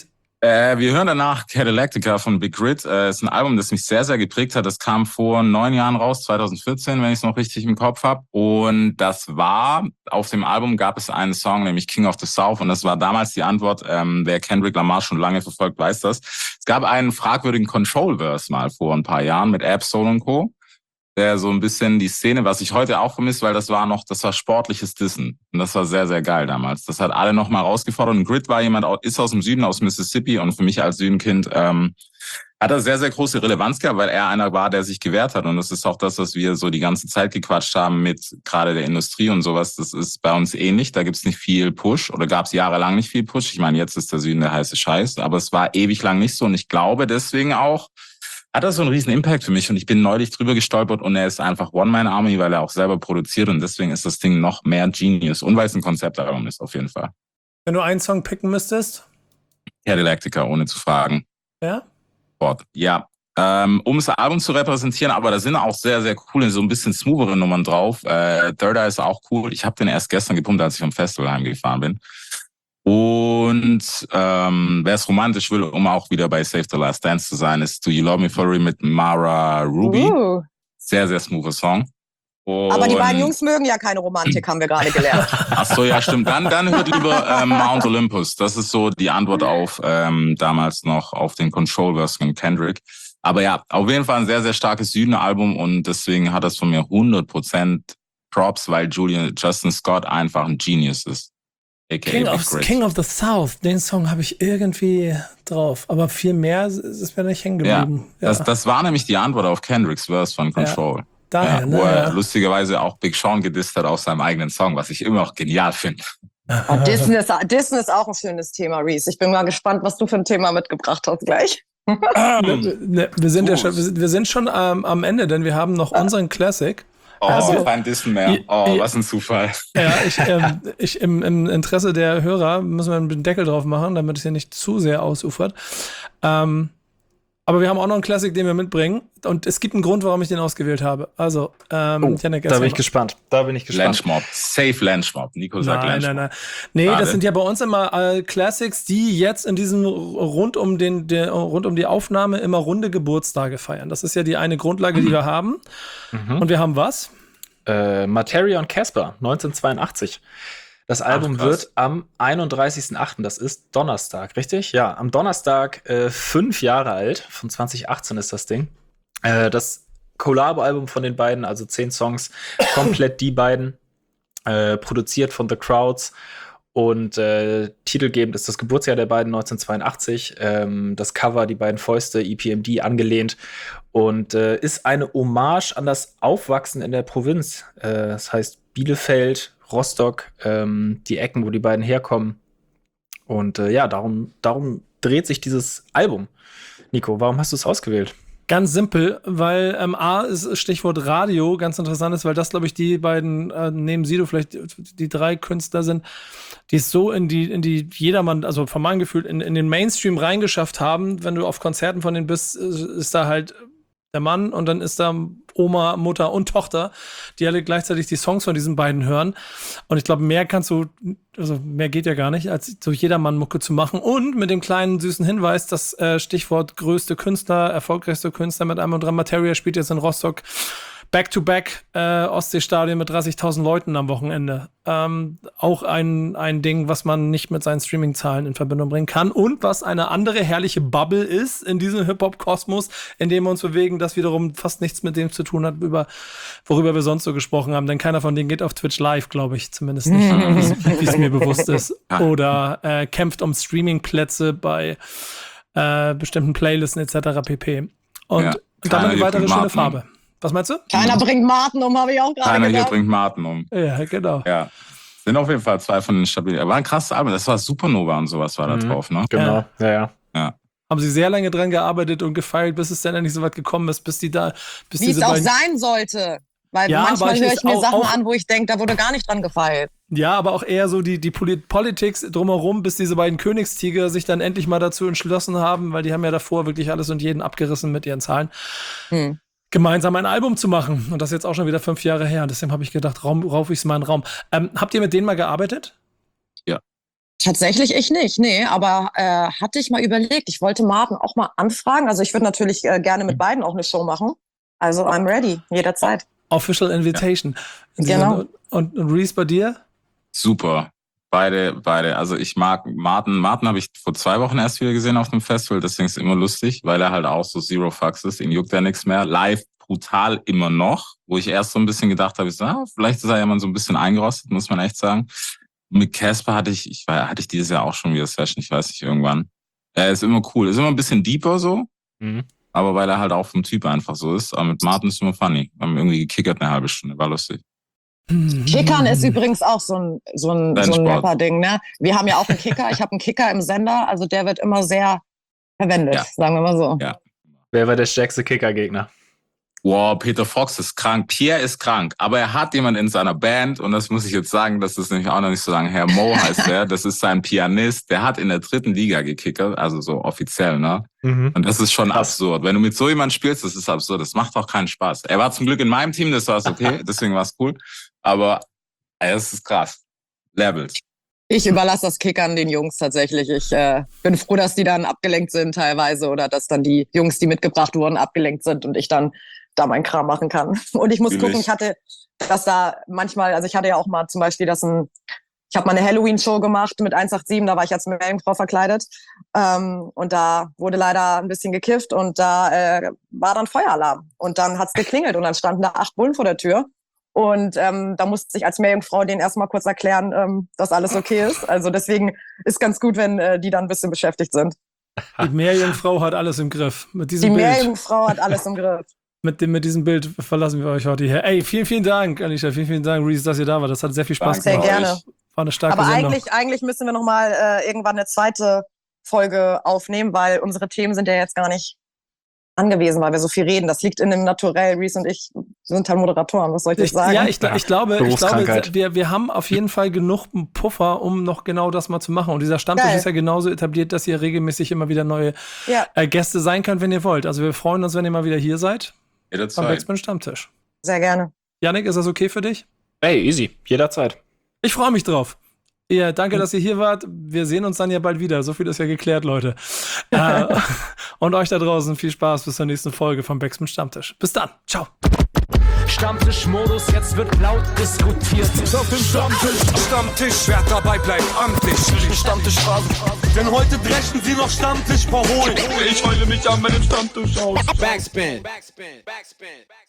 Wir hören danach Cadillactica von Big Grit. Ist ein Album, das mich sehr, sehr geprägt hat. Das kam vor 9 Jahren raus, 2014, wenn ich es noch richtig im Kopf habe. Und auf dem Album gab es einen Song, nämlich King of the South. Und das war damals die Antwort, wer Kendrick Lamar schon lange verfolgt, weiß das. Es gab einen fragwürdigen Control-Verse mal vor ein paar Jahren mit Ab-Soul und Co., der so ein bisschen die Szene, was ich heute auch vermisse, weil das war sportliches Dissen. Und das war sehr, sehr geil damals. Das hat alle nochmal rausgefordert. Und Grit war ist aus dem Süden, aus Mississippi. Und für mich als Südenkind hat er sehr, sehr große Relevanz gehabt, weil er einer war, der sich gewehrt hat. Und das ist auch das, was wir so die ganze Zeit gequatscht haben mit gerade der Industrie und sowas. Das ist bei uns ähnlich. Da gibt's nicht viel Push oder gab's jahrelang nicht viel Push. Ich meine, jetzt ist der Süden der heiße Scheiß. Aber es war ewig lang nicht so. Und ich glaube deswegen auch, hat das so einen riesen Impact für mich und ich bin neulich drüber gestolpert und er ist einfach One-Man-Army, weil er auch selber produziert und deswegen ist das Ding noch mehr Genius und weil es ein Konzeptalbum ist, auf jeden Fall. Wenn du einen Song picken müsstest? Cadillactica, ohne zu fragen. Ja? Ja. Um das Album zu repräsentieren, aber da sind auch sehr, sehr coole, so ein bisschen smoothere Nummern drauf. Third Eye ist auch cool. Ich habe den erst gestern gepumpt, als ich vom Festival heimgefahren bin. Und wer es romantisch will, um auch wieder bei Save the Last Dance zu sein, ist Do You Love Me For Real mit Mara Ruby. Sehr, sehr smoother Song. Und Aber die beiden Jungs mögen ja keine Romantik, haben wir gerade gelernt. Ach so, ja, stimmt. Dann hört lieber Mount Olympus. Das ist so die Antwort auf damals noch auf den Control-Verse von Kendrick. Aber ja, auf jeden Fall ein sehr, sehr starkes Süden-Album und deswegen hat das von mir 100% Props, weil Justin Scott einfach ein Genius ist. King of the South, den Song habe ich irgendwie drauf, aber viel mehr ist mir nicht hängen geblieben. Ja. Das war nämlich die Antwort auf Kendricks Verse von Control. Daher, wo er lustigerweise auch Big Sean gedisst hat auf seinem eigenen Song, was ich immer noch genial finde. Dissen ist auch ein schönes Thema, Reese. Ich bin mal gespannt, was du für ein Thema mitgebracht hast gleich. Wir sind schon am Ende, denn wir haben noch unseren Classic. Kein Dissen mehr. Was ein Zufall. Ja, im Interesse der Hörer müssen wir einen Deckel drauf machen, damit es hier nicht zu sehr ausufert. Aber wir haben auch noch einen Classic, den wir mitbringen. Und es gibt einen Grund, warum ich den ausgewählt habe. Also, Janek, da bin ich gespannt. Lynchmob. Safe Lynchmob. Nico sagt Lynchmob. Nein. Nee, das sind ja bei uns immer Classics, die jetzt in diesem rund um die Aufnahme immer runde Geburtstage feiern. Das ist ja die eine Grundlage, die wir haben. Und wir haben was? Materia und Casper, 1982. Das Album wird am 31.08., das ist Donnerstag, richtig? Ja, am Donnerstag 5 Jahre alt, von 2018 ist das Ding. Das Collabo-Album von den beiden, also 10 Songs, komplett die beiden, produziert von The Crowds. Und titelgebend ist das Geburtsjahr der beiden 1982. Das Cover, die beiden Fäuste, EPMD angelehnt. Und ist eine Hommage an das Aufwachsen in der Provinz. Das heißt Bielefeld, Rostock, die Ecken, wo die beiden herkommen. Und darum dreht sich dieses Album. Nico, warum hast du es ausgewählt? Ganz simpel, weil A ist Stichwort Radio ganz interessant ist, weil das, glaube ich, die beiden, neben Sido vielleicht die 3 Künstler sind, die es so in die jedermann, also von meinem Gefühl, in den Mainstream reingeschafft haben. Wenn du auf Konzerten von denen bist, ist da halt der Mann und dann ist da Oma, Mutter und Tochter, die alle gleichzeitig die Songs von diesen beiden hören. Und ich glaube, mehr geht ja gar nicht, als so Jedermann-Mucke zu machen. Und mit dem kleinen süßen Hinweis, das Stichwort größte Künstler, erfolgreichste Künstler mit einem und dran. Materia spielt jetzt in Rostock Back-to-Back Ostseestadion mit 30.000 Leuten am Wochenende. Auch ein Ding, was man nicht mit seinen Streaming-Zahlen in Verbindung bringen kann und was eine andere herrliche Bubble ist in diesem Hip-Hop-Kosmos, in dem wir uns bewegen, das wiederum fast nichts mit dem zu tun hat, worüber wir sonst so gesprochen haben. Denn keiner von denen geht auf Twitch live, glaube ich, zumindest nicht, wie es mir bewusst ist. Oder kämpft um Streaming-Plätze bei bestimmten Playlisten etc. pp. Und dann eine weitere schöne Farbe. Was meinst du? Keiner bringt Martin um, habe ich auch gerade Keiner gedacht. hier bringt Martin um. Ja, genau. Ja. Sind auf jeden Fall 2 von den stabilen. War ein krasses Album. Das war Supernova und sowas war da drauf, ne? Genau, ja. Haben sie sehr lange dran gearbeitet und gefeilt, bis es dann endlich so weit gekommen ist, bis Wie es auch sein sollte. Weil manchmal höre ich mir Sachen an, wo ich denke, da wurde gar nicht dran gefeilt. Ja, aber auch eher so die Politics drumherum, bis diese beiden Königstiger sich dann endlich mal dazu entschlossen haben, weil die haben ja davor wirklich alles und jeden abgerissen mit ihren Zahlen. Gemeinsam ein Album zu machen. Und das ist jetzt auch schon wieder 5 Jahre her. Und deswegen habe ich gedacht, raufe ich es mal in den Raum. Habt ihr mit denen mal gearbeitet? Ja. Tatsächlich ich nicht, nee. Aber hatte ich mal überlegt. Ich wollte Martin auch mal anfragen. Also ich würde natürlich gerne mit beiden auch eine Show machen. Also I'm ready, jederzeit. Official Invitation. Genau. Und Reese, bei dir? Super. Beide. Also ich mag Martin. Martin habe ich vor 2 Wochen erst wieder gesehen auf dem Festival. Deswegen ist es immer lustig, weil er halt auch so Zero Fucks ist. Ihn juckt ja nichts mehr. Live brutal immer noch. Wo ich erst so ein bisschen gedacht habe, vielleicht ist er ja mal so ein bisschen eingerostet, muss man echt sagen. Mit Casper hatte ich dieses Jahr auch schon wieder Session. Ich weiß nicht, irgendwann. Er ist immer cool. Ist immer ein bisschen deeper so. Aber weil er halt auch vom Typ einfach so ist. Aber mit Martin ist es immer funny. Wir haben irgendwie gekickert eine halbe Stunde. War lustig. Kickern ist übrigens auch so ein Rapper-Ding, ne? Wir haben ja auch einen Kicker. Ich habe einen Kicker im Sender. Also der wird immer sehr verwendet, sagen wir mal so. Ja. Wer war der stärkste Kicker-Gegner? Wow, Peter Fox ist krank. Pierre ist krank. Aber er hat jemanden in seiner Band. Und das muss ich jetzt sagen, das ist nämlich auch noch nicht so lange her. Mo heißt der. Das ist sein Pianist. Der hat in der 3. Liga gekickert. Also so offiziell, ne? Und das ist schon absurd. Wenn du mit so jemandem spielst, das ist absurd. Das macht auch keinen Spaß. Er war zum Glück in meinem Team, das war okay. Deswegen war es cool. Aber es ist krass. Levels. Ich überlasse das Kickern den Jungs tatsächlich. Ich bin froh, dass die dann abgelenkt sind teilweise oder dass dann die Jungs, die mitgebracht wurden, abgelenkt sind und ich dann da meinen Kram machen kann. Und ich muss gucken, ich hatte das da manchmal, also ich hatte ja auch mal zum Beispiel ich habe mal eine Halloween-Show gemacht mit 187, da war ich als Meerjungfrau verkleidet. Und da wurde leider ein bisschen gekifft und da war dann Feueralarm. Und dann hat's geklingelt und dann standen da 8 Bullen vor der Tür. Und da musste ich als Meerjungfrau denen erstmal kurz erklären, dass alles okay ist. Also deswegen ist ganz gut, wenn die dann ein bisschen beschäftigt sind. Die Meerjungfrau hat alles im Griff. Mit diesem Die Bild. Meerjungfrau hat alles im Griff. Mit diesem Bild verlassen wir euch heute hier. Ey, vielen Dank, Alicia. Vielen Dank, Reese, dass ihr da wart. Das hat sehr viel Spaß gemacht. Sehr gerne. War eine starke Aber Sendung. eigentlich müssen wir noch mal irgendwann eine zweite Folge aufnehmen, weil unsere Themen sind ja jetzt gar nicht angewiesen, weil wir so viel reden. Das liegt in dem Naturell. Reese und ich sind halt Moderatoren, was soll ich sagen? Ja, ich glaube, wir haben auf jeden Fall genug Puffer, um noch genau das mal zu machen. Und dieser Stammtisch ist ja genauso etabliert, dass ihr regelmäßig immer wieder neue Gäste sein könnt, wenn ihr wollt. Also wir freuen uns, wenn ihr mal wieder hier seid. Jederzeit. Beim Backspin Stammtisch. Sehr gerne. Yannick, ist das okay für dich? Hey, easy. Jederzeit. Ich freue mich drauf. Ja, danke, dass ihr hier wart. Wir sehen uns dann ja bald wieder. So viel ist ja geklärt, Leute. Und euch da draußen viel Spaß bis zur nächsten Folge vom Backspin Stammtisch. Bis dann. Ciao. Stammtischmodus, jetzt wird laut diskutiert. Auf dem Stammtisch, wer dabei bleibt, amtlich. Stammtischphase, denn heute brechen sie noch Stammtisch verholen. Ich heule mich an meinem Stammtisch aus. Backspin.